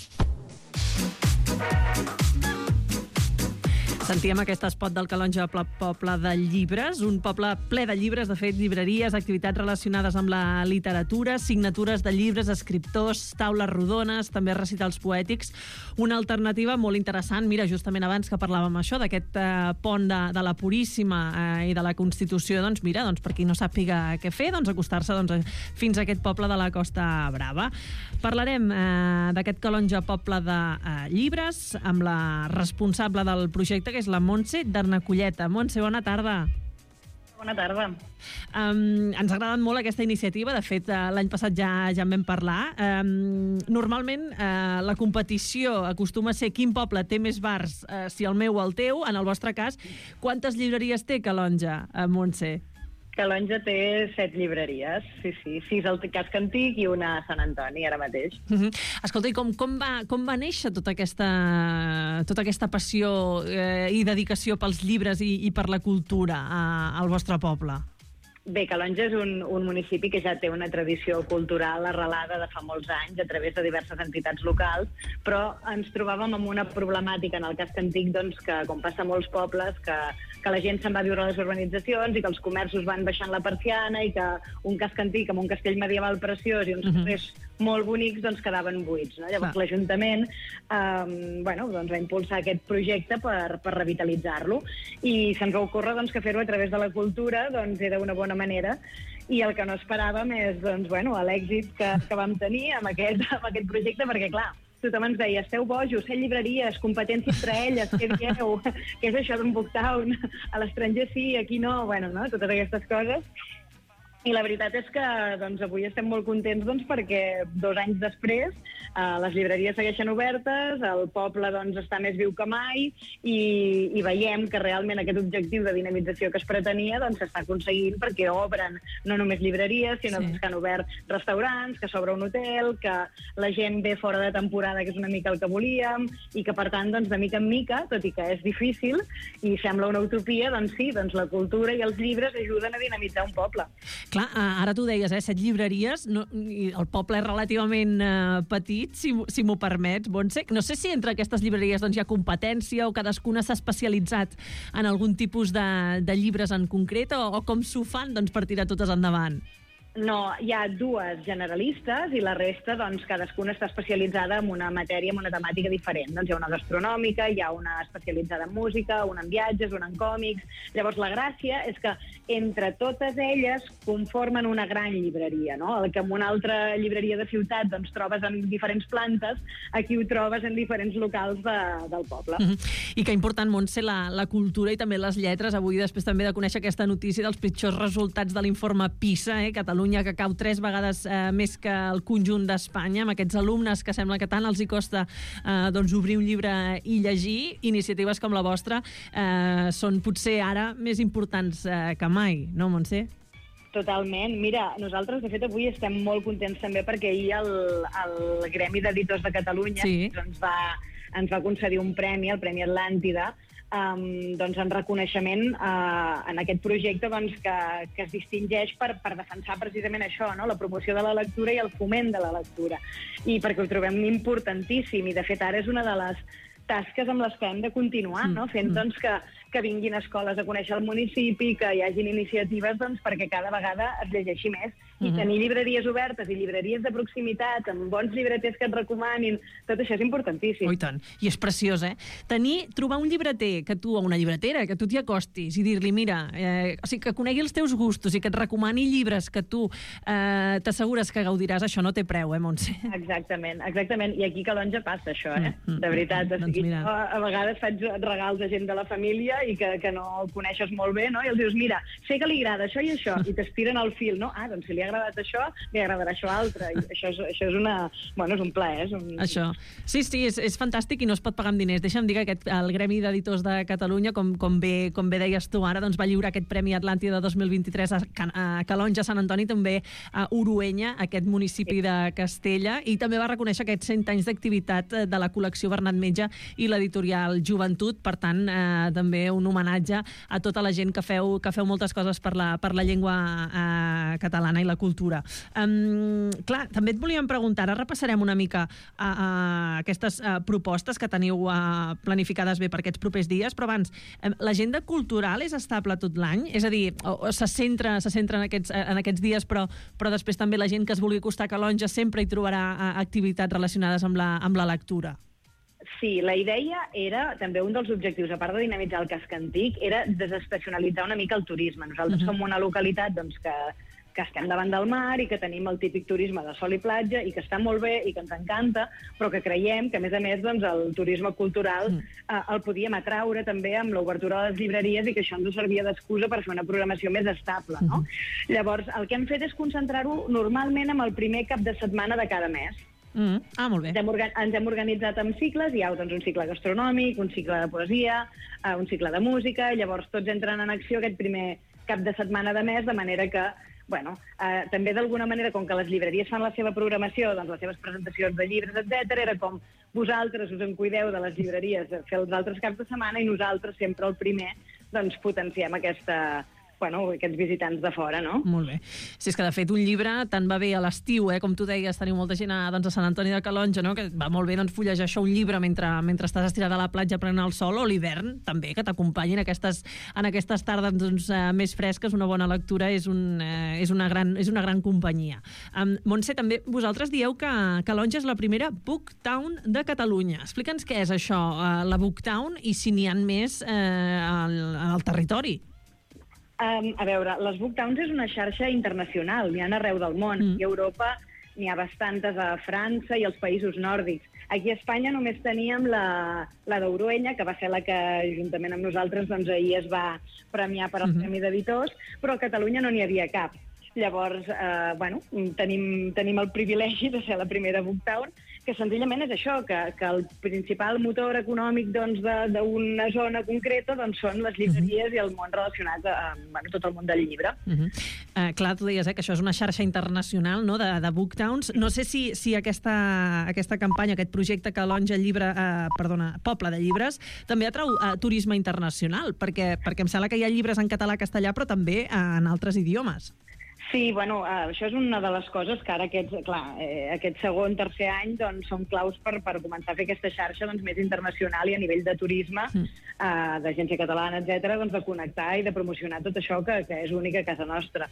Sentíem aquest espot del Calonja, poble de llibres, un poble ple de llibres, de fet, llibreries, activitats relacionades amb la literatura, signatures de llibres, escriptors, taules rodones, també recitals poètics. Una alternativa molt interessant, mira, justament abans que parlàvem això, d'aquest pont de la Puríssima i de la Constitució, doncs mira, per qui no sàpiga què fer, acostar-se fins a aquest poble de la Costa Brava. Parlarem d'aquest Calonja, poble de llibres, amb la responsable del projecte, que és la Montse d'Arnaculleta. Montse, bona tarda. Bona tarda. Ens ha agradat molt aquesta iniciativa, de fet l'any passat ja en vam parlar. Normalment la competició acostuma a ser quin poble té més bars, si el meu o el teu. En el vostre cas, quantes llibreries té Calonja, Montse? Calonja té 7 llibreries, sí, 6 al Casc Antic i una a Sant Antoni, ara mateix. Escolta, i com va néixer tota aquesta passió i dedicació pels llibres i per la cultura al vostre poble? Bé, Calonja és un municipi que ja té una tradició cultural arrelada de fa molts anys a través de diverses entitats locals, però ens trobàvem amb una problemàtica en el Casc Antic, que com passa a molts pobles, que la gent se'n va viure a les urbanitzacions i que els comerços van baixant la persiana i que un casc antic amb un castell medieval preciós i uns carrers molt bonics quedaven buits. Llavors l'Ajuntament va impulsar aquest projecte per revitalitzar-lo i se'ns va ocórrer que fer-ho a través de la cultura era una bona manera i el que no esperàvem és l'èxit que vam tenir amb aquest projecte, perquè clar, tothom ens deia, esteu bojos, 7 llibreries, competència entre elles, què dieu? Què és això d'un Booktown? A l'estranger sí, aquí no, totes aquestes coses. I la veritat és que doncs, avui estem molt contents perquè 2 anys després les llibreries segueixen obertes, el poble doncs, està més viu que mai i veiem que realment aquest objectiu de dinamització que es pretenia s'està aconseguint perquè obren no només llibreries, sinó que han obert restaurants, que s'obre un hotel, que la gent ve fora de temporada, que és una mica el que volíem, i que per tant, doncs, de mica en mica, tot i que és difícil i sembla una utopia, doncs sí, doncs la cultura i els llibres ajuden a dinamitzar un poble. Clar, ara tu deies, 7 llibreries, el poble és relativament petit, si m'ho permets, Montse. No sé si entre aquestes llibreries hi ha competència o cadascuna s'ha especialitzat en algun tipus de llibres en concret o com s'ho fan per tirar totes endavant? No, hi ha 2 generalistes i la resta, doncs, cadascuna està especialitzada en una matèria, en una temàtica diferent. Doncs hi ha una gastronòmica, hi ha una especialitzada en música, una en viatges, una en còmics. Llavors, la gràcia és que entre totes elles conformen una gran llibreria, no? El que en una altra llibreria de ciutat doncs, trobes en diferents plantes, aquí ho trobes en diferents locals del poble. I que important, Montse, la cultura i també les lletres. Avui, després també de conèixer aquesta notícia dels pitjors resultats de l'informe PISA, Catalunya, que cau 3 vegades més que el conjunt d'Espanya, amb aquests alumnes que sembla que tant els hi costa obrir un llibre i llegir. Iniciatives com la vostra són potser ara més importants que mai, no, Montse? Totalment. Mira, nosaltres, de fet, avui estem molt contents també perquè ahir el Gremi d'Editors de Catalunya ens va concedir un premi, el Premi Atlàntida, en reconeixement en aquest projecte que es distingeix per defensar precisament això, no? La promoció de la lectura i el foment de la lectura. I perquè ho trobem importantíssim, i de fet ara és una de les tasques amb les que hem de continuar, no? Fent que vinguin escoles a conèixer el municipi, que hi hagin iniciatives perquè cada vegada es llegeixi més. I tenir llibreries obertes i llibreries de proximitat, amb bons llibreters que et recomanin, tot això és importantíssim. Oh, i tant. I és preciós, trobar un llibreter, o una llibretera, que tu t'hi acostis i dir-li, mira, que conegui els teus gustos i que et recomani llibres que tu t'assegures que gaudiràs, això no té preu, Montse? Exactament. I aquí a Calonja passa això, de veritat. A vegades faig regals a gent de la família i que no el coneixes molt bé, no? I els dius, mira, sé que li agrada això i això, i t'estiren el fil, no? Ah, doncs si li ha agradat això, li agradarà això altre. I això és és un plaer. Això. Sí, és fantàstic i no es pot pagar amb diners. Deixa'm dir que el Gremi d'Editors de Catalunya, com bé deies tu ara, va lliurar aquest Premi Atlàntida 2023 a Calonja, Sant Antoni, també a Uruenya, aquest municipi de Castella, i també va reconèixer aquests 100 anys d'activitat de la col·lecció Bernat Metge i l'editorial Joventut. Per tant, també un homenatge a tota la gent que feu moltes coses per la llengua catalana i la cultura. Clar, també et volíem preguntar, ara repassarem una mica aquestes propostes que teniu planificades bé per aquests propers dies, però abans, l'agenda cultural és estable tot l'any? És a dir, se centra en aquests dies, però després també la gent que es vulgui acostar a Calonja sempre hi trobarà activitats relacionades amb la lectura? Sí, la idea era, també un dels objectius, a part de dinamitzar el casc antic, era desestacionalitzar una mica el turisme. Nosaltres som una localitat que estem davant del mar i que tenim el típic turisme de sol i platja i que està molt bé i que ens encanta, però que creiem que, a més, el turisme cultural el podíem atraure també amb l'obertura de les llibreries i que això ens servia d'excusa per fer una programació més estable, no? Llavors, el que hem fet és concentrar-ho normalment amb el primer cap de setmana de cada mes. Molt bé. Ens hem organitzat en cicles, hi ha un cicle gastronòmic, un cicle de poesia, un cicle de música, llavors tots entren en acció aquest primer cap de setmana de mes, de manera que, també d'alguna manera, com que les llibreries fan la seva programació, doncs les seves presentacions de llibres, etc., era com vosaltres us en cuideu de les llibreries fer els altres caps de setmana i nosaltres sempre el primer doncs potenciem aquests visitants de fora, no? Molt bé. Si és que, de fet, un llibre tant va bé a l'estiu, com tu deies, teniu molta gent a Sant Antoni de Calonja, no? Que va molt bé fullejar això, un llibre, mentre estàs estirat a la platja prenent el sol, o l'hivern, també, que t'acompanyin en aquestes tardes més fresques. Una bona lectura és una gran companyia. Montse, també vosaltres dieu que Calonja és la primera Booktown de Catalunya. Explica'ns què és això, la Booktown, i si n'hi ha més al territori. A veure, les Booktowns és una xarxa internacional, n'hi ha arreu del món. I a Europa n'hi ha bastantes, a França i als països nòrdics. Aquí a Espanya només teníem la d'Uruenya, que va ser la que, juntament amb nosaltres, ahir es va premiar per al Premi d'Editors, però a Catalunya no n'hi havia cap. Llavors, tenim el privilegi de ser la primera Booktown, que senzillament és això, que el principal motor econòmic d'una zona concreta són les llibreries i el món relacionat amb tot el món del llibre. Clar, tu deies que això és una xarxa internacional, no?, de Booktowns. No sé si aquesta campanya, aquest projecte Calonja Poble de Llibres, també atrau turisme internacional, perquè em sembla que hi ha llibres en català, castellà, però també en altres idiomes. Sí, això és una de les coses que ara aquest segon, tercer any són claus per començar a fer aquesta xarxa més internacional i a nivell de turisme, d'agència catalana, etc., de connectar i de promocionar tot això que és únic a casa nostra.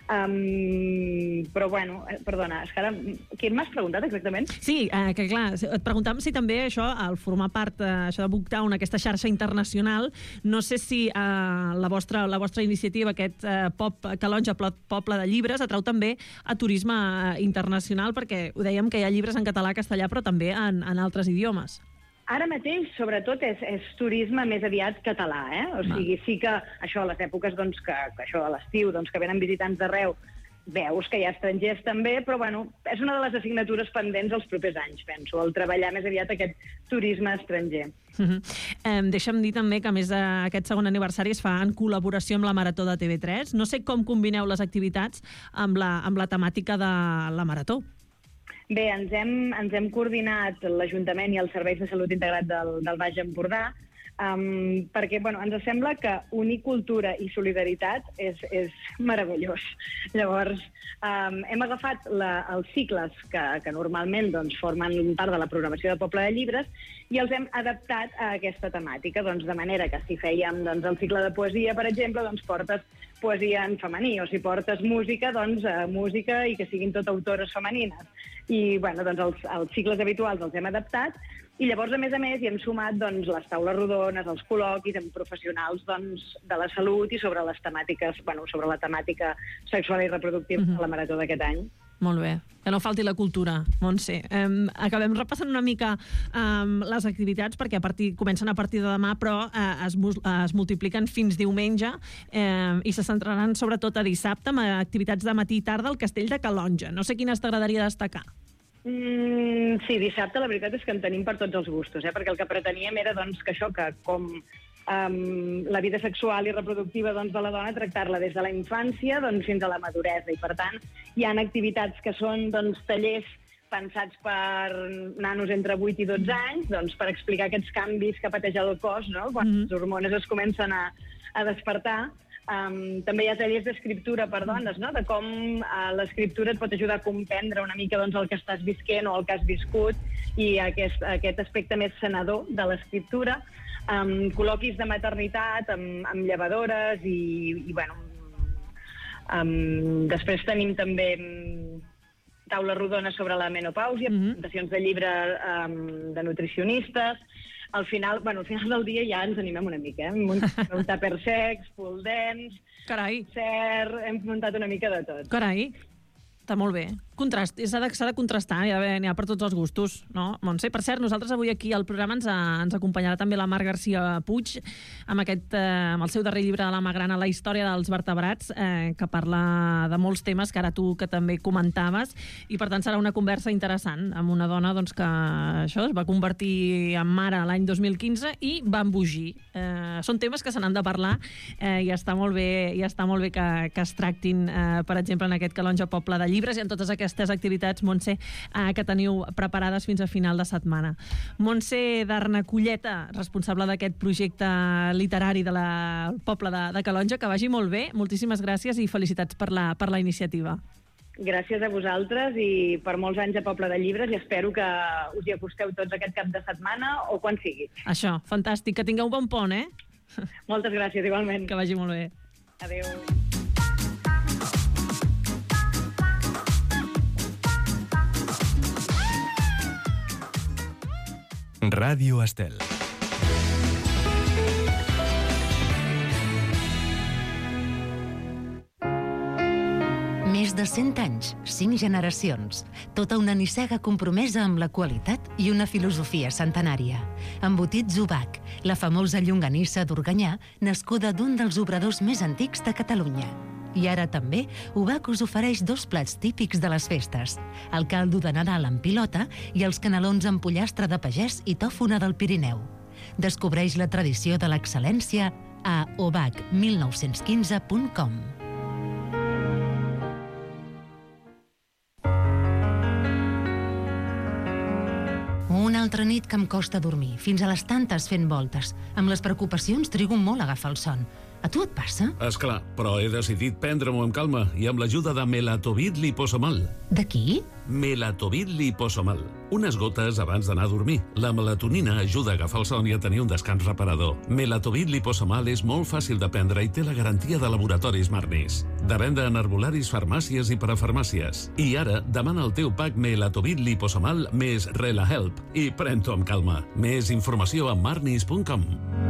Però, perdona, és que ara... Què m'has preguntat exactament? Sí, que clar, et preguntàvem si també això, al formar part això de Booktown, aquesta xarxa internacional, no sé si la vostra iniciativa, aquest Calonja Poble de Llibres, atrau també a turisme internacional, perquè ho dèiem que hi ha llibres en català, castellà, però també en altres idiomes. Ara mateix, sobretot, és turisme més aviat català, O sigui, sí que això a les èpoques, que això a l'estiu, que venen visitants d'arreu, veus que hi ha estrangers també, però, és una de les assignatures pendents els propers anys, penso, el treballar més aviat aquest turisme estranger. Deixa'm dir també que, a més, aquest segon aniversari es fa en col·laboració amb la Marató de TV3. No sé com combineu les activitats amb la temàtica de la Marató. Bé, ens hem coordinat l'Ajuntament i els Serveis de Salut Integrat del Baix Empordà, perquè ens sembla que unir cultura i solidaritat és meravellós. Llavors, hem agafat els cicles que normalment formen part de la programació de Poble de Llibres i els hem adaptat a aquesta temàtica, de manera que si fèiem el cicle de poesia, per exemple, portes poesia en femení, o si portes música, música i que siguin tot autores femenines. I els cicles habituals els hem adaptat i llavors, a més, hi hem sumat les taules rodones, els col·loquis amb professionals de la salut i sobre les temàtiques, sobre la temàtica sexual i reproductiva de la Marató d'aquest any. Molt bé. Que no falti la cultura, Montse. Acabem repassant una mica les activitats, perquè comencen a partir de demà, però es multipliquen fins diumenge i se centraran sobretot a dissabte amb activitats de matí i tarda al Castell de Calonja. No sé quines t'agradaria destacar. Sí, dissabte la veritat és que en tenim per tots els gustos, perquè el que preteníem era que això, que com la vida sexual i reproductiva de la dona, tractar-la des de la infància fins a la maduresa. I, per tant, hi ha activitats que són tallers pensats per nanos entre 8 i 12 anys, per explicar aquests canvis que pateix el cos, quan les hormones es comencen a despertar. També hi ha tallers d'escriptura per dones, de com l'escriptura et pot ajudar a comprendre una mica el que estàs visquent o el que has viscut i aquest aspecte més sanador de l'escriptura. Col·loquis de maternitat amb llevadores i després tenim també taules rodones sobre la menopàusia, presentacions de llibre de nutricionistes. Al final del dia ja ens animem una mica, Hem muntat tupper secs, pole dance, hem muntat una mica de tot. Carai, està molt bé. S'ha de contrastar, n'hi ha per tots els gustos, no, Montse? Per cert, nosaltres avui aquí al programa ens acompanyarà també la Mar Garcia Puig amb el seu darrer llibre de la Magrana, La història dels vertebrats, que parla de molts temes que ara tu que també comentaves, i per tant serà una conversa interessant amb una dona que això es va convertir en mare l'any 2015 i va embogir. Són temes que se n'han de parlar i està molt bé que es tractin, per exemple, en aquest Calonja Poble de Llibres i en totes aquestes activitats, Montse, que teniu preparades fins a final de setmana. Montse Darnaculleta, responsable d'aquest projecte literari del poble de Calonja, que vagi molt bé. Moltíssimes gràcies i felicitats per la iniciativa. Gràcies a vosaltres i per molts anys a Poble de Llibres i espero que us hi acosteu tots aquest cap de setmana o quan sigui. Això, fantàstic. Que tingueu un bon pont, Moltes gràcies, igualment. Que vagi molt bé. Adéu. Ràdio Estel. Més de 100 anys, 5 generacions. Tota una nissaga compromesa amb la qualitat i una filosofia centenària. Embotits Ubac, la famosa llonganissa d'Organyà, nascuda d'un dels obradors més antics de Catalunya. I ara també, Ubac us ofereix 2 plats típics de les festes, el caldo de Nadal amb pilota i els canelons amb pollastre de pagès i tòfona del Pirineu. Descobreix la tradició de l'excel·lència a obac1915.com. Una altra nit que em costa dormir, fins a les tantes fent voltes. Amb les preocupacions trigo molt a agafar el son. A tu et passa? Esclar, però he decidit prendre-m'ho amb calma i amb l'ajuda de Melatovit Liposomal. De qui? Melatovit Liposomal. Unes gotes abans d'anar a dormir. La melatonina ajuda a agafar el son i a tenir un descans reparador. Melatovit Liposomal és molt fàcil de prendre i té la garantia de Laboratoris Marnis. De venda en herbolaris, farmàcies i parafarmàcies. I ara, demana el teu pack Melatovit Liposomal més RelaHelp i pren-t'ho amb calma. Més informació a marnis.com.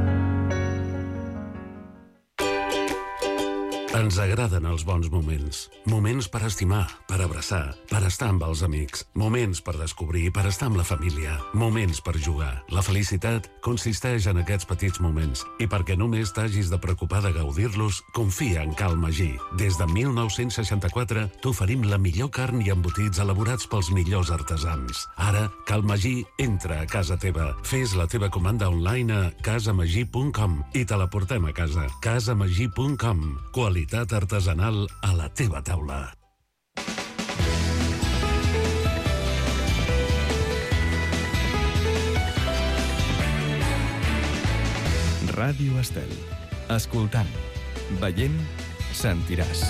Ens agraden els bons moments. Moments per estimar, per abraçar, per estar amb els amics. Moments per descobrir, per estar amb la família. Moments per jugar. La felicitat consisteix en aquests petits moments. I perquè només t'hagis de preocupar de gaudir-los, confia en Cal Magí. Des de 1964 t'oferim la millor carn i embotits elaborats pels millors artesans. Ara, Cal Magí entra a casa teva. Fes la teva comanda online a casamagí.com i te la portem a casa. casamagí.com. Qualitat artesanal a la teva taula. Ràdio Estel. Escoltant, veient, sentiràs.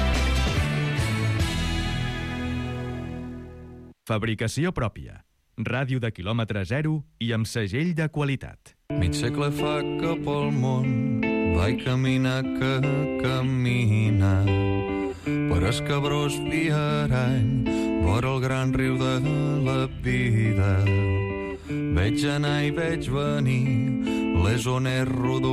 Fabricació pròpia. Ràdio de quilòmetre zero i amb segell de qualitat. Mig segle fa que pel món vaig caminar que caminar per escabrós viarany vora el gran riu de la vida. Veig anar i veig venir les ones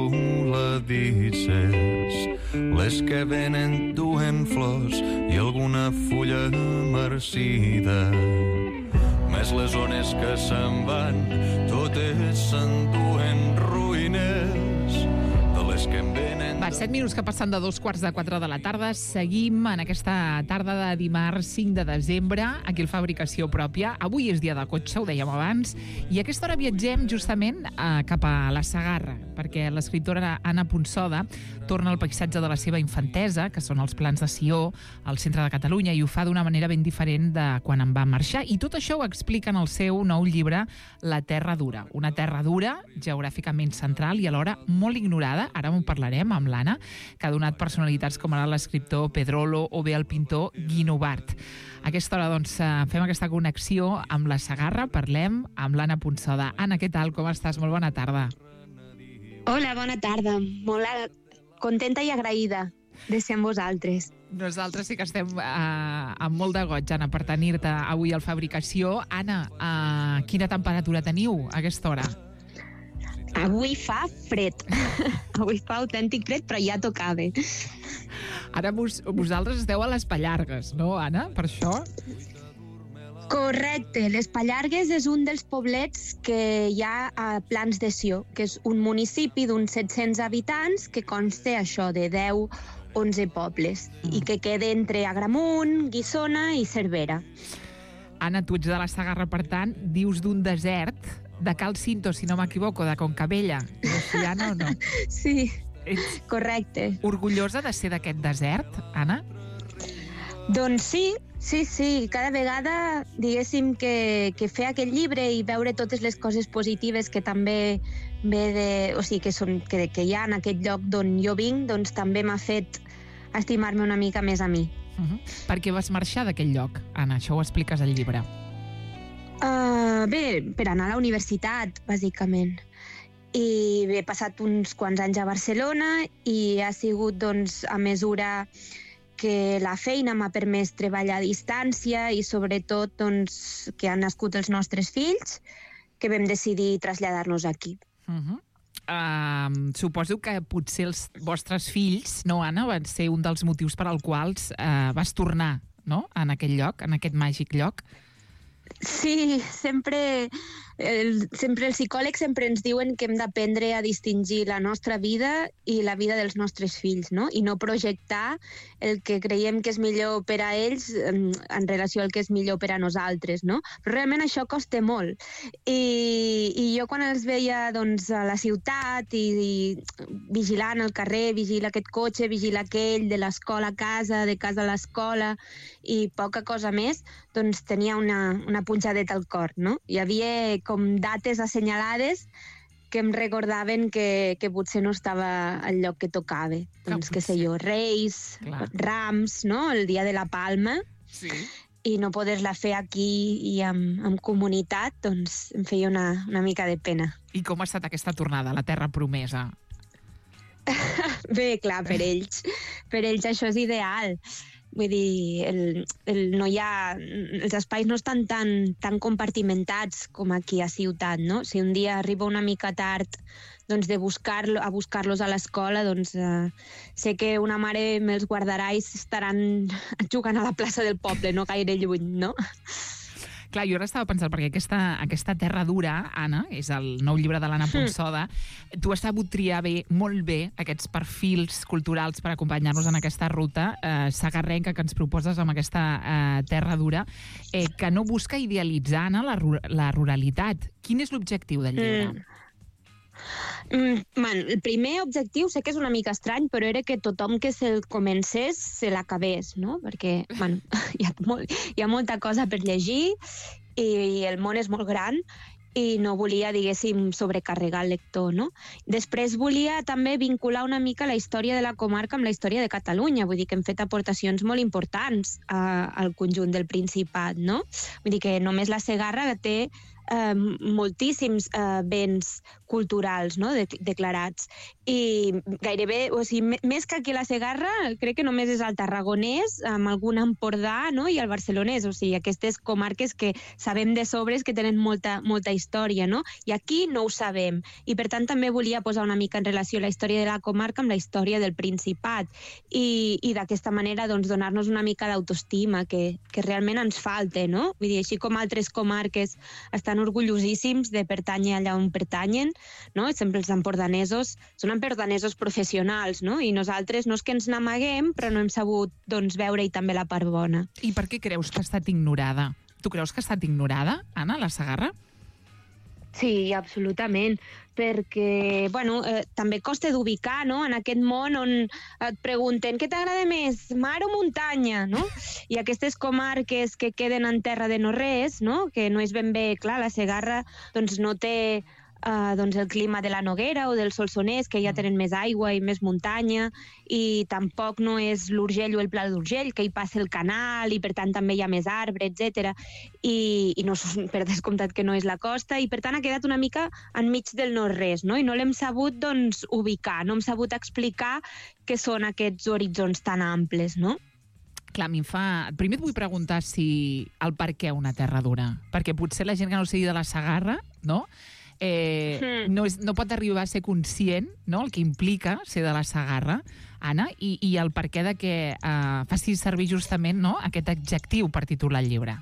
rodoladisses, les que venen duent flors i alguna fulla marcida. Més les ones que se'n van, totes s'enduen ruïnes de les que en venen... Va, 7 minuts que passen de 3:45 de la tarda. Seguim en aquesta tarda de dimarts 5 de desembre, aquí al Fabricació Pròpia. Avui és dia de cotxe, ho dèiem abans, i a aquesta hora viatgem justament cap a la Segarra, perquè l'escriptora Anna Ponsoda torna al paisatge de la seva infantesa, que són els Plans de Sió, al centre de Catalunya, i ho fa d'una manera ben diferent de quan en va marxar. I tot això ho explica en el seu nou llibre La Terra Dura. Una terra dura, geogràficament central i alhora molt ignorada, ara m'ho parlarem amb l'Anna, que ha donat personalitats com ara l'escriptor Pedrolo o bé el pintor Guinovart. A aquesta hora, doncs, fem aquesta connexió amb la Segarra, parlem amb l'Anna Ponsoda. Anna, què tal? Com estàs? Molt bona tarda. Hola, bona tarda. Molt contenta i agraïda de ser amb vosaltres. Nosaltres sí que estem amb molt de goig, Anna, per tenir-te avui al Fabricació. Anna, quina temperatura teniu a aquesta hora? Avui fa fred. Avui fa autèntic fred, però ja tocava. Ara vosaltres esteu a les Pallargues, no, Anna, per això? Correcte. Les Pallargues és un dels poblets que hi ha a Plans de Sió, que és un municipi d'uns 700 habitants que consta això de 10-11 pobles i que queda entre Agramunt, Guissona i Cervera. Anna, tu ets de la Segarra, per tant, dius d'un desert de Cal Cinto, si no m'equivoco, de Concabella. És així, Anna, o no? Sí, correcte. Orgullosa de ser d'aquest desert, Anna? Doncs sí. Cada vegada, diguéssim, que fer aquest llibre i veure totes les coses positives que també que hi ha en aquest lloc d'on jo vinc, doncs també m'ha fet estimar-me una mica més a mi. Per què vas marxar d'aquell lloc, Anna? Això ho expliques al llibre. Bé, per anar a la universitat, bàsicament. I he passat uns quants anys a Barcelona i ha sigut, doncs, a mesura que la feina m'ha permès treballar a distància i, sobretot, doncs, que han nascut els nostres fills, que vam decidir traslladar-nos aquí. Suposo que potser els vostres fills, no, Anna, van ser un dels motius per als quals vas tornar no?, en aquest lloc, en aquest màgic lloc. Sí, sempre els psicòlegs sempre ens diuen que hem d'aprendre a distingir la nostra vida i la vida dels nostres fills, no? I no projectar el que creiem que és millor per a ells en relació al que és millor per a nosaltres, no? Però realment això costa molt. I jo quan els veia doncs, a la ciutat i vigilant el carrer, vigila aquest cotxe, vigila aquell, de l'escola a casa, de casa a l'escola i poca cosa més, doncs tenia una punxadeta al cor, no? Hi havia com dates assenyalades que em recordaven que potser no estava al lloc que tocava. Doncs, què sé jo, Reis, Rams, no? El dia de la Palma. Sí. I no poder-la fer aquí i en comunitat, doncs em feia una mica de pena. I com ha estat aquesta tornada a la Terra Promesa? Bé, clar, per ells això és ideal. Vull dir, no hi ha, els espais no estan tan compartimentats com aquí a ciutat, no? Si un dia arriba una mica tard doncs a buscar-los a l'escola, doncs sé que una mare me'ls guardarà i estaran jugant a la plaça del poble, no gaire lluny, no? Clar, jo ara estava pensant, perquè aquesta Terra Dura, Anna, és el nou llibre de l'Anna Ponsoda, tu has sabut triar molt bé aquests perfils culturals per acompanyar-nos en aquesta ruta sagarrenca que ens proposes amb aquesta Terra Dura, que no busca idealitzar, Anna, la ruralitat. Quin és l'objectiu del llibre? El primer objectiu, sé que és una mica estrany, però era que tothom que se'l comencés se l'acabés, no? Perquè hi ha molta cosa per llegir i el món és molt gran i no volia, diguéssim, sobrecarregar el lector, no? Després volia també vincular una mica la història de la comarca amb la història de Catalunya, vull dir que hem fet aportacions molt importants al conjunt del Principat, no? Vull dir que només la Segarra té moltíssims béns culturals, no?, declarats. I gairebé, o sigui, més que aquí a la Segarra, crec que només és el tarragonès, amb algun Empordà, no?, i el barcelonès, o sigui, aquestes comarques que sabem de sobres que tenen molta història, no? I aquí no ho sabem. I per tant també volia posar una mica en relació la història de la comarca amb la història del Principat. I d'aquesta manera doncs donar-nos una mica d'autoestima que realment ens falta, no? Vull dir, així com altres comarques estan orgullosíssims de pertànyer allà on pertanyen, no? Sempre els empordanesos són empordanesos professionals, no? I nosaltres no és que ens n'amaguem, però no hem sabut doncs, veure-hi també la part bona. I per què creus que ha estat ignorada? Tu creus que ha estat ignorada, Anna, la Segarra? Sí, absolutament, perquè també costa d'ubicar, no?, en aquest món on et pregunten què t'agrada més, mar o muntanya, no? I aquestes comarques que queden en terra de no res, no?, que no és ben bé, clar, la Segarra doncs no té el clima de la Noguera o del Solsonès, que ja tenen més aigua i més muntanya, i tampoc no és l'Urgell o el Pla d'Urgell, que hi passa el canal i per tant també hi ha més arbre, etc. I no, per descomptat que no és la costa, i per tant ha quedat una mica enmig del no-res, no? I no l'hem sabut doncs, ubicar, no hem sabut explicar què són aquests horitzons tan amples, no? Clar, a mi em fa... Primer et vull preguntar si el per què una Terra Dura. Perquè potser la gent que no sigui de la Segarra, no?, no pot arribar a ser conscient, no?, el que implica ser de la Segarra, Anna, i el per què de que faci servir justament, no?, aquest adjectiu per titular el llibre.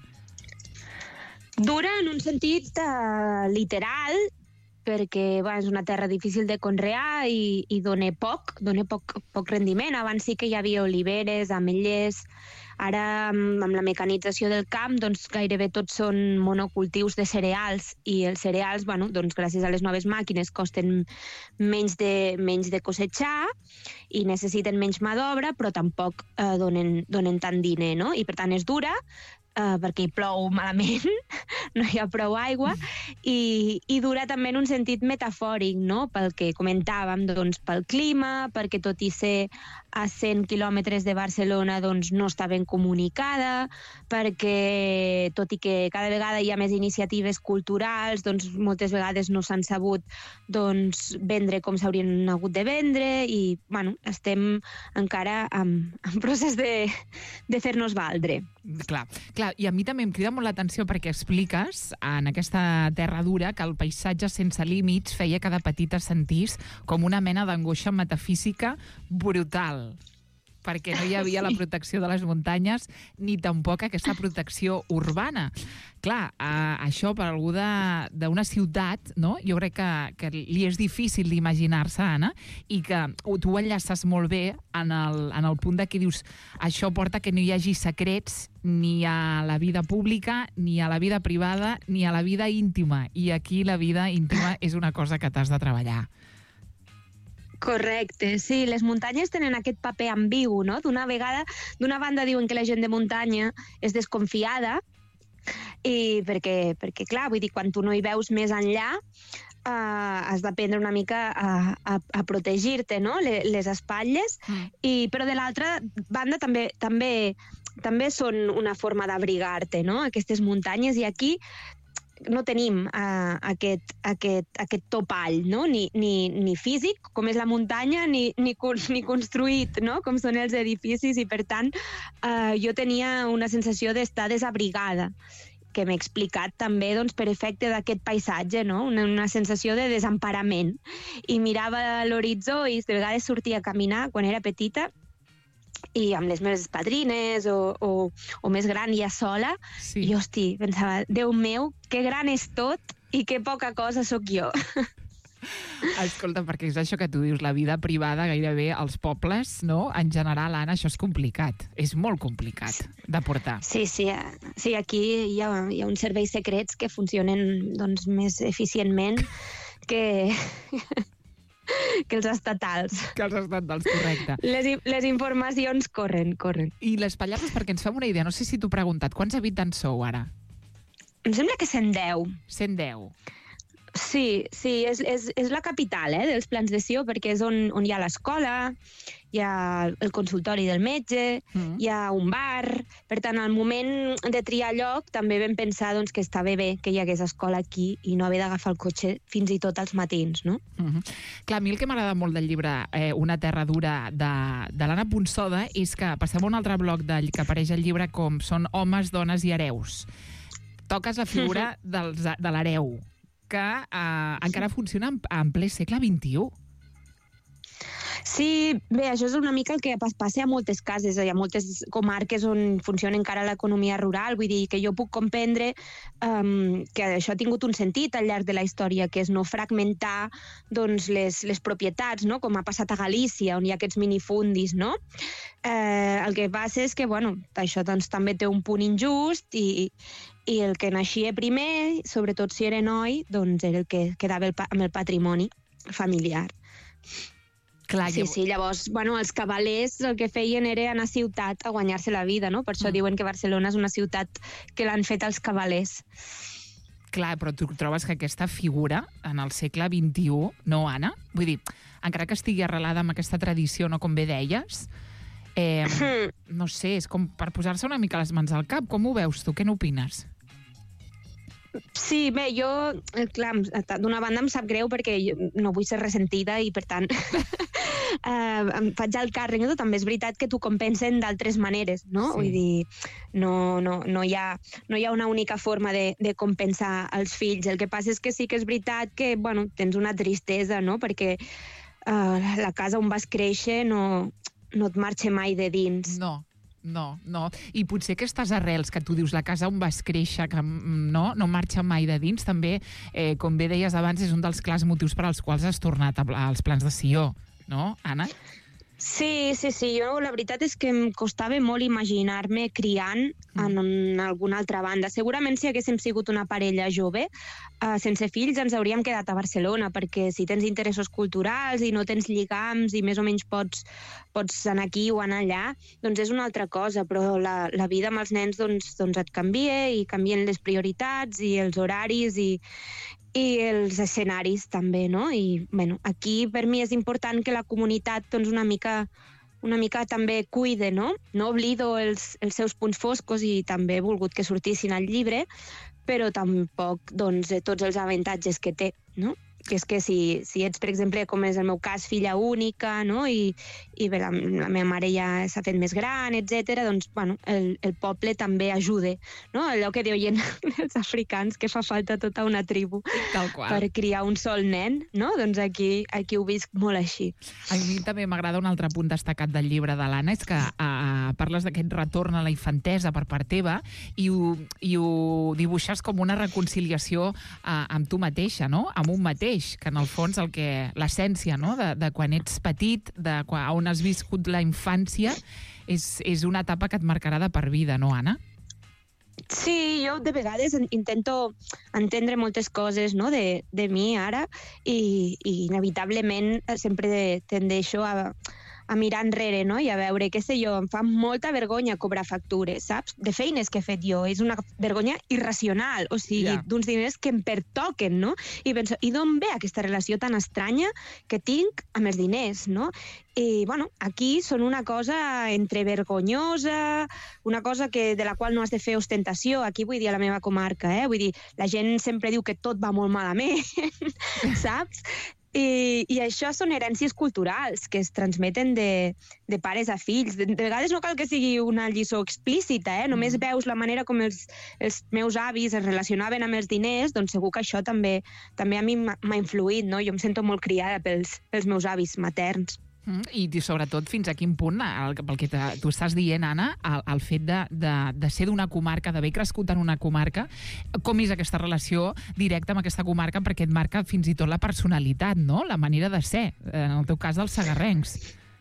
Dura en un sentit literal, perquè és una terra difícil de conrear i dona poc rendiment. Abans sí que hi havia oliveres, ametllers. Ara, amb la mecanització del camp, doncs gairebé tots són monocultius de cereals, i els cereals, doncs gràcies a les noves màquines, costen menys de cosetxar i necessiten menys mà d'obra, però tampoc donen tant diner, no? I per tant és dura, perquè hi plou malament, no hi ha prou aigua, i dura també en un sentit metafòric, no?, pel que comentàvem, doncs pel clima, perquè tot i ser a 100 quilòmetres de Barcelona doncs no està ben comunicada, perquè tot i que cada vegada hi ha més iniciatives culturals, doncs moltes vegades no s'han sabut doncs, vendre com s'haurien hagut de vendre, i estem encara en procés de fer-nos valdre. Clar, i a mi també em crida molt l'atenció perquè expliques en aquesta Terra Dura que el paisatge sense límits feia que de petita sentís com una mena d'angoixa metafísica brutal. perquè no hi havia la protecció de les muntanyes ni tampoc aquesta protecció urbana. Clar, això per algú d'una ciutat, no? Jo crec que li és difícil d'imaginar-se, Anna, i que tu ho enllaces molt bé en el punt de que dius això porta que no hi hagi secrets ni a la vida pública, ni a la vida privada, ni a la vida íntima. I aquí la vida íntima és una cosa que t'has de treballar. Correcte, sí, les muntanyes tenen aquest paper ambigu, no? D'una banda diuen que la gent de muntanya és desconfiada, i perquè, clar, vull dir, quan tu no hi veus més enllà, has d'aprendre una mica a protegir-te, no?, les espatlles, però de l'altra banda també són una forma d'abrigar-te, no?, aquestes muntanyes, i aquí no tenim aquest topall, no?, ni físic, com és la muntanya, ni construït, no?, com són els edificis, i per tant jo tenia una sensació d'estar desabrigada, que m'he explicat també per efecte d'aquest paisatge, no?, una sensació de desemparament. I mirava l'horitzó i de vegades sortia a caminar quan era petita, i amb les meves padrines o més gran ja sola, i hosti, pensava, Déu meu, que gran és tot i que poca cosa sóc jo. Escolta, perquè és això que tu dius, la vida privada gairebé als pobles, no? En general, Anna, això és complicat. És molt complicat de portar. Sí, aquí hi ha uns serveis secrets que funcionen més eficientment que els estatals. Que els estatals, correcte. Les informacions corren. I les Pallares, perquè ens fem una idea, no sé si t'ho he preguntat, quants habitants sou ara? Em sembla que 110. 110. Sí, és la capital dels Plans de Sió, perquè és on hi ha l'escola, hi ha el consultori del metge, hi ha un bar. Per tant, al moment de triar lloc, també vam pensar que estava bé que hi hagués escola aquí i no haver d'agafar el cotxe fins i tot als matins, no? Clar, a mi el que m'agrada molt del llibre Una terra dura, de l'Anna Ponsoda, és que passem a un altre bloc que apareix al llibre com són homes, dones i hereus. Toques la figura de l'hereu, que encara funciona en ple segle XXI. Sí, bé, això és una mica el que passa a moltes cases, hi ha moltes comarques on funciona encara l'economia rural, vull dir que jo puc comprendre que això ha tingut un sentit al llarg de la història, que és no fragmentar les propietats, no?, com ha passat a Galícia, on hi ha aquests minifundis, no? El que passa és que, bueno, això també té un punt injust i el que naixia primer, sobretot si era noi, era el que quedava amb el patrimoni familiar. Clar, sí, llavors, els cavalers el que feien era anar a ciutat a guanyar-se la vida, no? Per això diuen que Barcelona és una ciutat que l'han fet els cavalers. Clar, però tu trobes que aquesta figura en el segle XXI, no, Anna? Vull dir, encara que estigui arrelada amb aquesta tradició, no, com bé deies, no sé, és com per posar-se una mica les mans al cap. Com ho veus tu? Què n'opines? Sí, bé, jo, clar, d'una banda em sap greu perquè no vull ser ressentida i, per tant, em faig el càrrec. També és veritat que t'ho compensen d'altres maneres, no? Vull dir, no hi ha una única forma de compensar els fills. El que passa és que sí que és veritat que, tens una tristesa, no? Perquè la casa on vas créixer no et marxa mai de dins. No. I potser aquestes arrels que tu dius, la casa on vas créixer, que no marxa mai de dins, també, com bé deies abans, és un dels clars motius per als quals has tornat als Plans de Sió, no, Anna? Sí, jo la veritat és que em costava molt imaginar-me criant en alguna altra banda. Segurament si haguéssim sigut una parella jove, sense fills ens hauríem quedat a Barcelona, perquè si tens interessos culturals i no tens lligams i més o menys pots anar aquí o anar allà, doncs és una altra cosa, però la vida amb els nens et canvia i canvien les prioritats i els horaris i els escenaris també, no? I, aquí per mi és important que la comunitat una mica també cuide, no? No oblido els seus punts foscos i també he volgut que sortissin al llibre, però tampoc tots els avantatges que té, no? que és que si ets, per exemple, com és el meu cas, filla única, no? I bé, la meva mare ja s'ha fet més gran, etc. doncs, bueno, el poble també ajuda, no? Allò que deien els africans, que fa falta tota una tribu per criar un sol nen, no? Doncs aquí ho visc molt així. A mi també m'agrada un altre punt destacat del llibre de l'Anna, és que parles d'aquest retorn a la infantesa per part teva i ho dibuixes com una reconciliació amb tu mateixa, no? Amb un mateix, que en el fons l'essència, no? De quan ets petit, on has viscut la infància, és una etapa que et marcarà de per vida, no, Anna? Sí, jo de vegades intento entendre moltes coses, no? de mi ara i inevitablement sempre tendeixo a mirar enrere, no? I a veure, què sé jo, em fa molta vergonya cobrar factures, saps? De feines que he fet jo. És una vergonya irracional, o sigui, d'uns diners que em pertoquen, no? I penso, i d'on ve aquesta relació tan estranya que tinc amb els diners, no? I, bueno, aquí són una cosa entre vergonyosa, una cosa de la qual no has de fer ostentació, aquí vull dir a la meva comarca, Vull dir, la gent sempre diu que tot va molt malament, saps? I això són herències culturals que es transmeten de pares a fills. De vegades no cal que sigui una lliçó explícita, només veus la manera com els meus avis es relacionaven amb els diners, doncs segur que això també a mi m'ha influït, no? Jo em sento molt criada pels meus avis materns. I sobretot fins a quin punt, pel que tu estàs dient, Anna, el fet de ser d'una comarca, d'haver crescut en una comarca, com és aquesta relació directa amb aquesta comarca, perquè et marca fins i tot la personalitat, no? La manera de ser, en el teu cas dels segarrencs.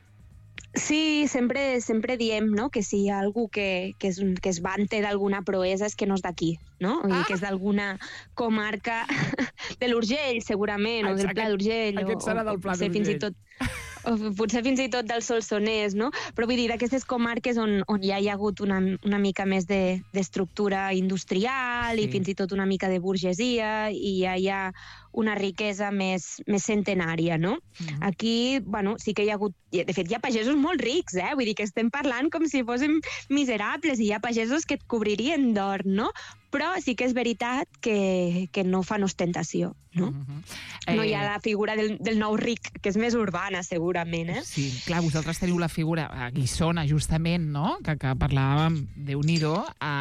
Sí, sempre diem, no?, que si hi ha algú que es vante d'alguna proesa és que no és d'aquí, no? O que és d'alguna comarca de l'Urgell, segurament, o del Pla d'Urgell. Aquest serà del Pla d'Urgell. O potser fins i tot del Solsonès, no? Però vull dir, d'aquestes comarques on ja hi ha hagut una mica més d'estructura industrial i fins i tot una mica de burgesia i ja hi ha una riquesa més centenària, no? Aquí, bueno, sí que hi ha hagut... De fet, hi ha pagesos molt rics, Vull dir que estem parlant com si fóssim miserables i hi ha pagesos que et cobririen d'or, no? Però sí que és veritat que no fan ostentació, no? No hi ha la figura del nou ric, que és més urbana, segurament, Sí, clar, vosaltres teniu la figura a Guissona, justament, no?, que parlàvem, Déu-n'hi-do,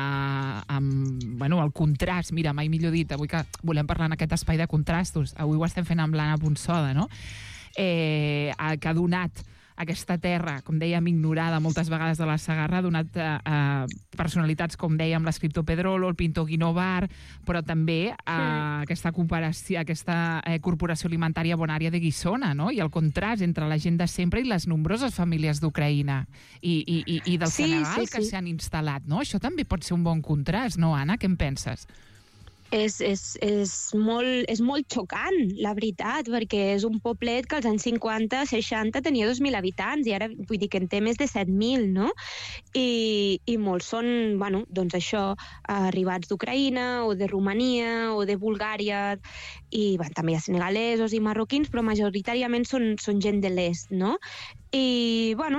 amb el contrast. Mira, mai millor dit, avui que volem parlar en aquest espai de contrastos, avui ho estem fent amb l'Anna Ponsoda, no?, que ha donat aquesta terra, com dèiem, ignorada moltes vegades de la Segarra, ha donat personalitats, com dèiem, l'escriptor Pedrolo, el pintor Guinovar, però també aquesta comparació, aquesta corporació alimentària Bonària de Guissona, no? I el contrast entre la gent de sempre i les nombroses famílies d'Ucraïna i del Senegal que s'han instal·lat, no? Això també pot ser un bon contrast, no, Anna? Què en penses? És molt xocant, la veritat, perquè és un poblet que als anys 50-60 tenia 2.000 habitants i ara vull dir que en té més de 7.000, no? I molts són, bueno, doncs això, arribats d'Ucraïna o de Romania o de Bulgària i també hi ha senegalesos i marroquins, però majoritàriament són gent de l'est, no? I, bueno,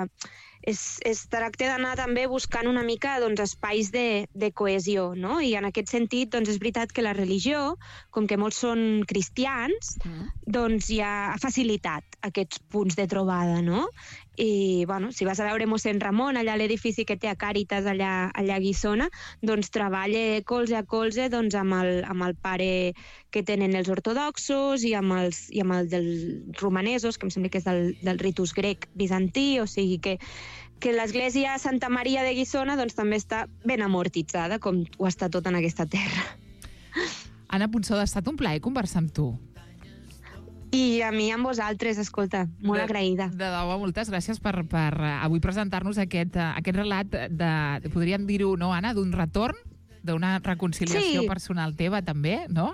es tracta d'anar també buscant una mica espais de cohesió, no? I en aquest sentit, doncs és veritat que la religió, com que molts són cristians, doncs ja ha facilitat aquests punts de trobada, no? I, bueno, si vas a veure mossèn Ramon, allà a l'edifici que té a Càritas, allà a Guissona, doncs treballa colze a colze amb el pare que tenen els ortodoxos i amb el dels romanesos, que em sembla que és del ritus grec bizantí, o sigui que l'església Santa Maria de Guissona doncs també està ben amortitzada, com ho està tot en aquesta terra. Anna Ponsoda, ha estat un plaer conversar amb tu. I a mi amb vosaltres, escolta, molt agraïda. De debò, moltes gràcies per avui presentar-nos aquest relat podríem dir-ho, no, Anna, d'un retorn, d'una reconciliació personal teva també, no?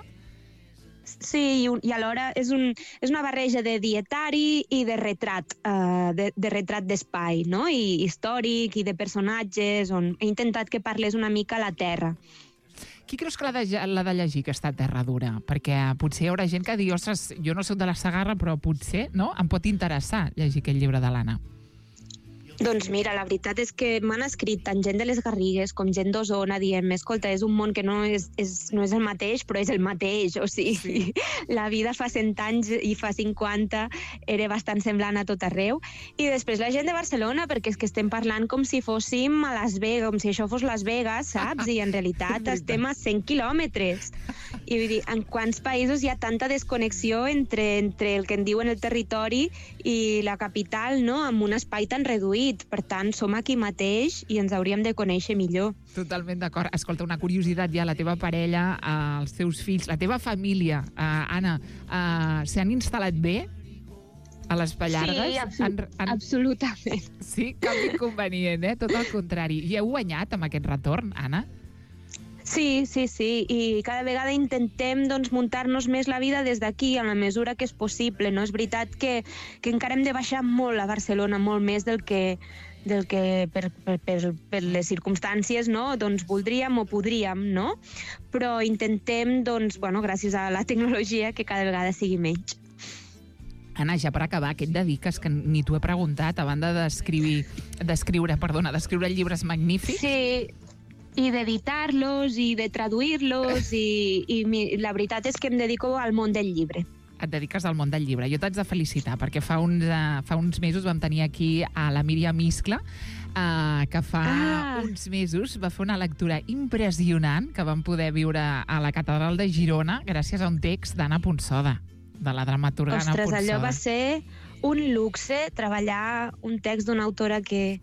Sí, i alhora és una barreja de dietari i de retrat, de retrat d'espai, no? I històric i de personatges, on he intentat que parlés una mica la terra. Qui creus que l'ha de llegir, aquesta terra dura? Perquè potser hi haurà gent que digui, ostres, jo no soc de la Segarra, però potser, no?, em pot interessar llegir aquest llibre de l'Anna. Doncs mira, la veritat és que m'han escrit tant gent de les Garrigues com gent d'Osona dient, escolta, és un món que no és el mateix, però és el mateix, o sigui, la vida fa 100 anys i fa 50 era bastant semblant a tot arreu. I després la gent de Barcelona, perquè és que estem parlant com si fóssim a Las Vegas, com si això fos Las Vegas, saps? I en realitat estem a 100 quilòmetres. I vull dir, en quants països hi ha tanta desconnexió entre el que en diuen el territori i la capital, no?, amb un espai tan reduït. Per tant, som aquí mateix i ens hauríem de conèixer millor. Totalment d'acord. Escolta, una curiositat ja, la teva parella, els teus fills, la teva família, Anna, s'han instal·lat bé a les Pallargues? Sí, absolutament. Sí, cap inconvenient, tot el contrari. I heu guanyat amb aquest retorn, Anna? Sí, i cada vegada intentem muntar-nos més la vida des d'aquí, en la mesura que és possible, no? És veritat que encara hem de baixar molt a Barcelona, molt més del que per les circumstàncies, no?, voldríem o podríem, no? Però intentem, gràcies a la tecnologia, que cada vegada sigui menys. Anna, ja per acabar, què et dediques? Que ni t'ho he preguntat, a banda d'escriure llibres magnífics. Sí, i d'editar-los i de traduir-los i la veritat és que em dedico al món del llibre. Et dediques al món del llibre. Jo t'haig de felicitar perquè fa uns mesos vam tenir aquí a la Míriam Iscla, que fa uns mesos va fer una lectura impressionant que vam poder viure a la Catedral de Girona gràcies a un text d'Anna Ponsoda, de la dramaturga Anna Ponsoda. Ostres, allò va ser un luxe, treballar un text d'una autora que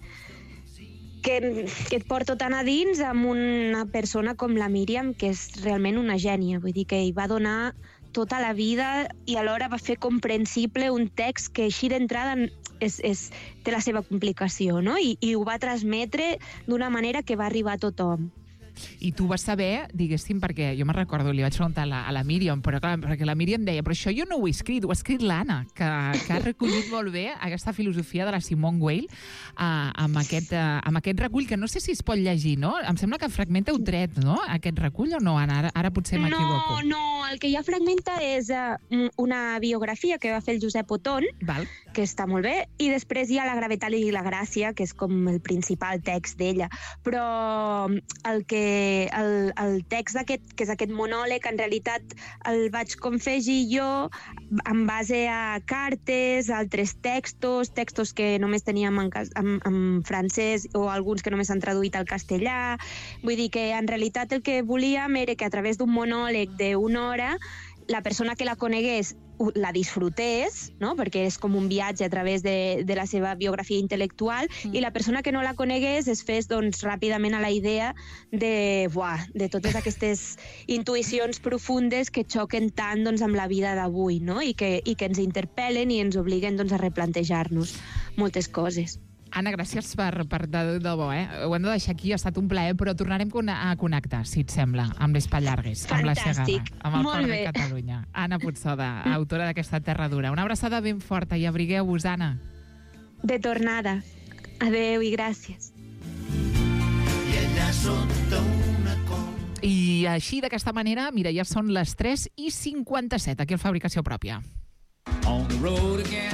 et porto tan a dins amb una persona com la Míriam, que és realment una gènia. Vull dir que hi va donar tota la vida i alhora va fer comprensible un text que així d'entrada té la seva complicació, no? I ho va transmetre d'una manera que va arribar a tothom. I tu vas saber, diguéssim, perquè jo me'n recordo, li vaig preguntar a la Míriam, però clar, perquè la Míriam deia, però això jo no ho he escrit, ho ha escrit l'Anna, que ha recollit molt bé aquesta filosofia de la Simone Weil amb aquest recull, que no sé si es pot llegir, no? Em sembla que fragmenta un tret, no?, aquest recull, o no, Anna? Ara potser m'equivoco. No, el que ja fragmenta és una biografia que va fer el Josep Oton, que està molt bé, i després hi ha La gravetat i la gràcia, que és com el principal text d'ella. Però el text aquest, que és aquest monòleg, en realitat el vaig confegir jo en base a cartes, altres textos que només teníem en francès o alguns que només s'han traduït al castellà. Vull dir que en realitat el que volíem era que a través d'un monòleg d'una hora la persona que la conegués la disfrutés, no?, perquè és com un viatge a través de la seva biografia intel·lectual, i la persona que no la conegués es fes ràpidament a la idea de totes aquestes intuïcions profundes que xoquen tant amb la vida d'avui, no?, i que ens interpel·len i ens obliguen a replantejar-nos moltes coses. Anna, gràcies per de bo, Ho hem de deixar aquí, ha estat un plaer, però tornarem a connectar, si et sembla, amb les Pallargues, amb la Segada, amb el cor de Catalunya. Anna Ponsoda, autora d'aquesta Terra Dura. Una abraçada ben forta i abrigueu-vos, Anna. De tornada. Adeu i gràcies. I allà sota una col... I així, d'aquesta manera, mira, ja són les 3:57, aquí a Fabricació Pròpia. On the road again.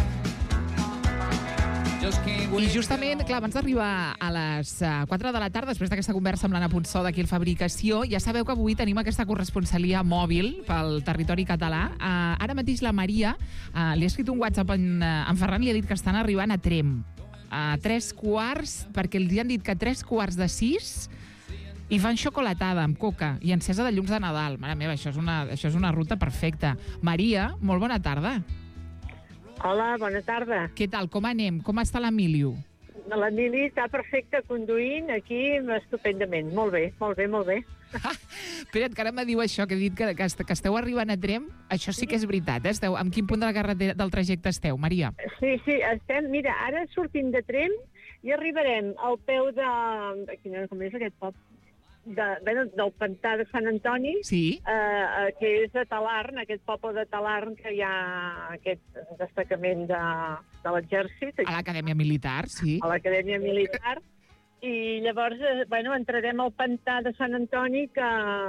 I justament, clar, abans d'arribar a les 4 de la tarda, després d'aquesta conversa amb l'Anna Ponsoda aquí al Fabricació, ja sabeu que avui tenim aquesta corresponsalia mòbil pel territori català. Ara mateix la Maria li ha escrit un WhatsApp en Ferran, li ha dit que estan arribant a Tremp. A 3:15, perquè els han dit que a 3:45 i fan xocolatada amb coca i encesa de llums de Nadal. Mare meva, això és una ruta perfecta. Maria, molt bona tarda. Hola, bona tarda. Què tal, com anem? Com està l'Emilio? L'Emili està perfecte conduint aquí estupendament. Molt bé, molt bé, molt bé. Espera't, que ara me diu això, que he dit que esteu arribant a Tremp. Això sí que és veritat, Esteu, en quin punt de la carretera del trajecte esteu, Maria? Sí, estem, mira, ara sortim de Tremp i arribarem al peu de... Com és aquest poble? Del pantà de Sant Antoni, que és de Talarn, aquest poble de Talarn, que hi ha aquest destacament de l'exèrcit. A l'Acadèmia Militar, sí. A l'Acadèmia Militar. I llavors, entrarem al pantà de Sant Antoni, que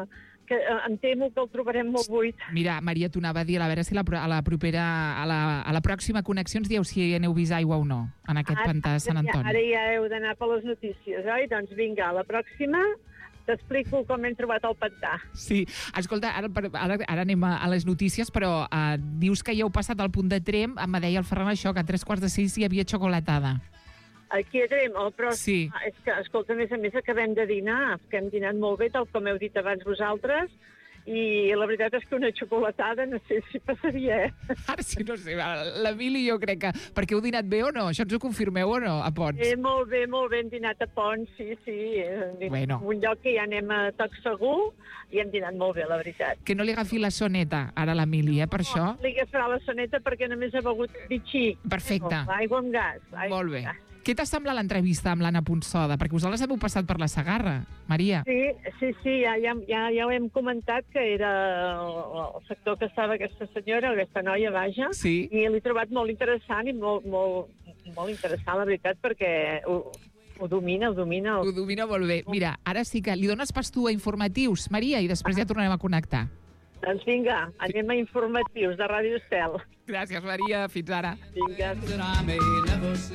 que em temo que el trobarem molt buit. Mira, Maria, t'ho anava a dir, a veure si a la pròxima connexió ens dieu si aneu vist aigua o no, en aquest pantà de Sant Antoni. Ara ja heu d'anar per les notícies, oi? Doncs vinga, a la pròxima t'explico com hem trobat el pantà. Sí, escolta, ara anem a les notícies, però dius que ja heu passat al punt de Tremp, em deia el Ferran això, que a 3:45 hi havia xocolatada. Aquí a Tremp, però sí. És que, escolta, a més acabem de dinar, que hem dinat molt bé, tal com heu dit abans vosaltres, i la veritat és que una xocolatada no sé si passaria, Ara sí, no sé, l'Emili jo crec que... Perquè heu dinat bé o no? Això ens ho confirmeu o no, a Pons? Molt bé, hem dinat a Pons, sí. Bueno. Un lloc que ja anem a toc segur i hem dinat molt bé, la veritat. Que no li agafi la soneta, ara l'Emili, per això? No, li agafarà la soneta perquè només ha begut bitxí. Perfecte. Aigua amb gas. Molt bé. Què t'ha semblat l'entrevista amb l'Anna Ponsoda? Perquè vosaltres heu passat per la Segarra, Maria. Sí, ja ho hem comentat, que era el sector que estava aquesta senyora, aquesta noia, vaja, sí. I l'he trobat molt interessant i molt interessant, la veritat, perquè ho domina. Ho domina molt bé. Mira, ara sí que li dones pas tu a informatius, Maria, i després ja tornarem a connectar. Doncs vinga, anem a informatius de Ràdio Estel. Gràcies, Maria. Fins ara. Vinga.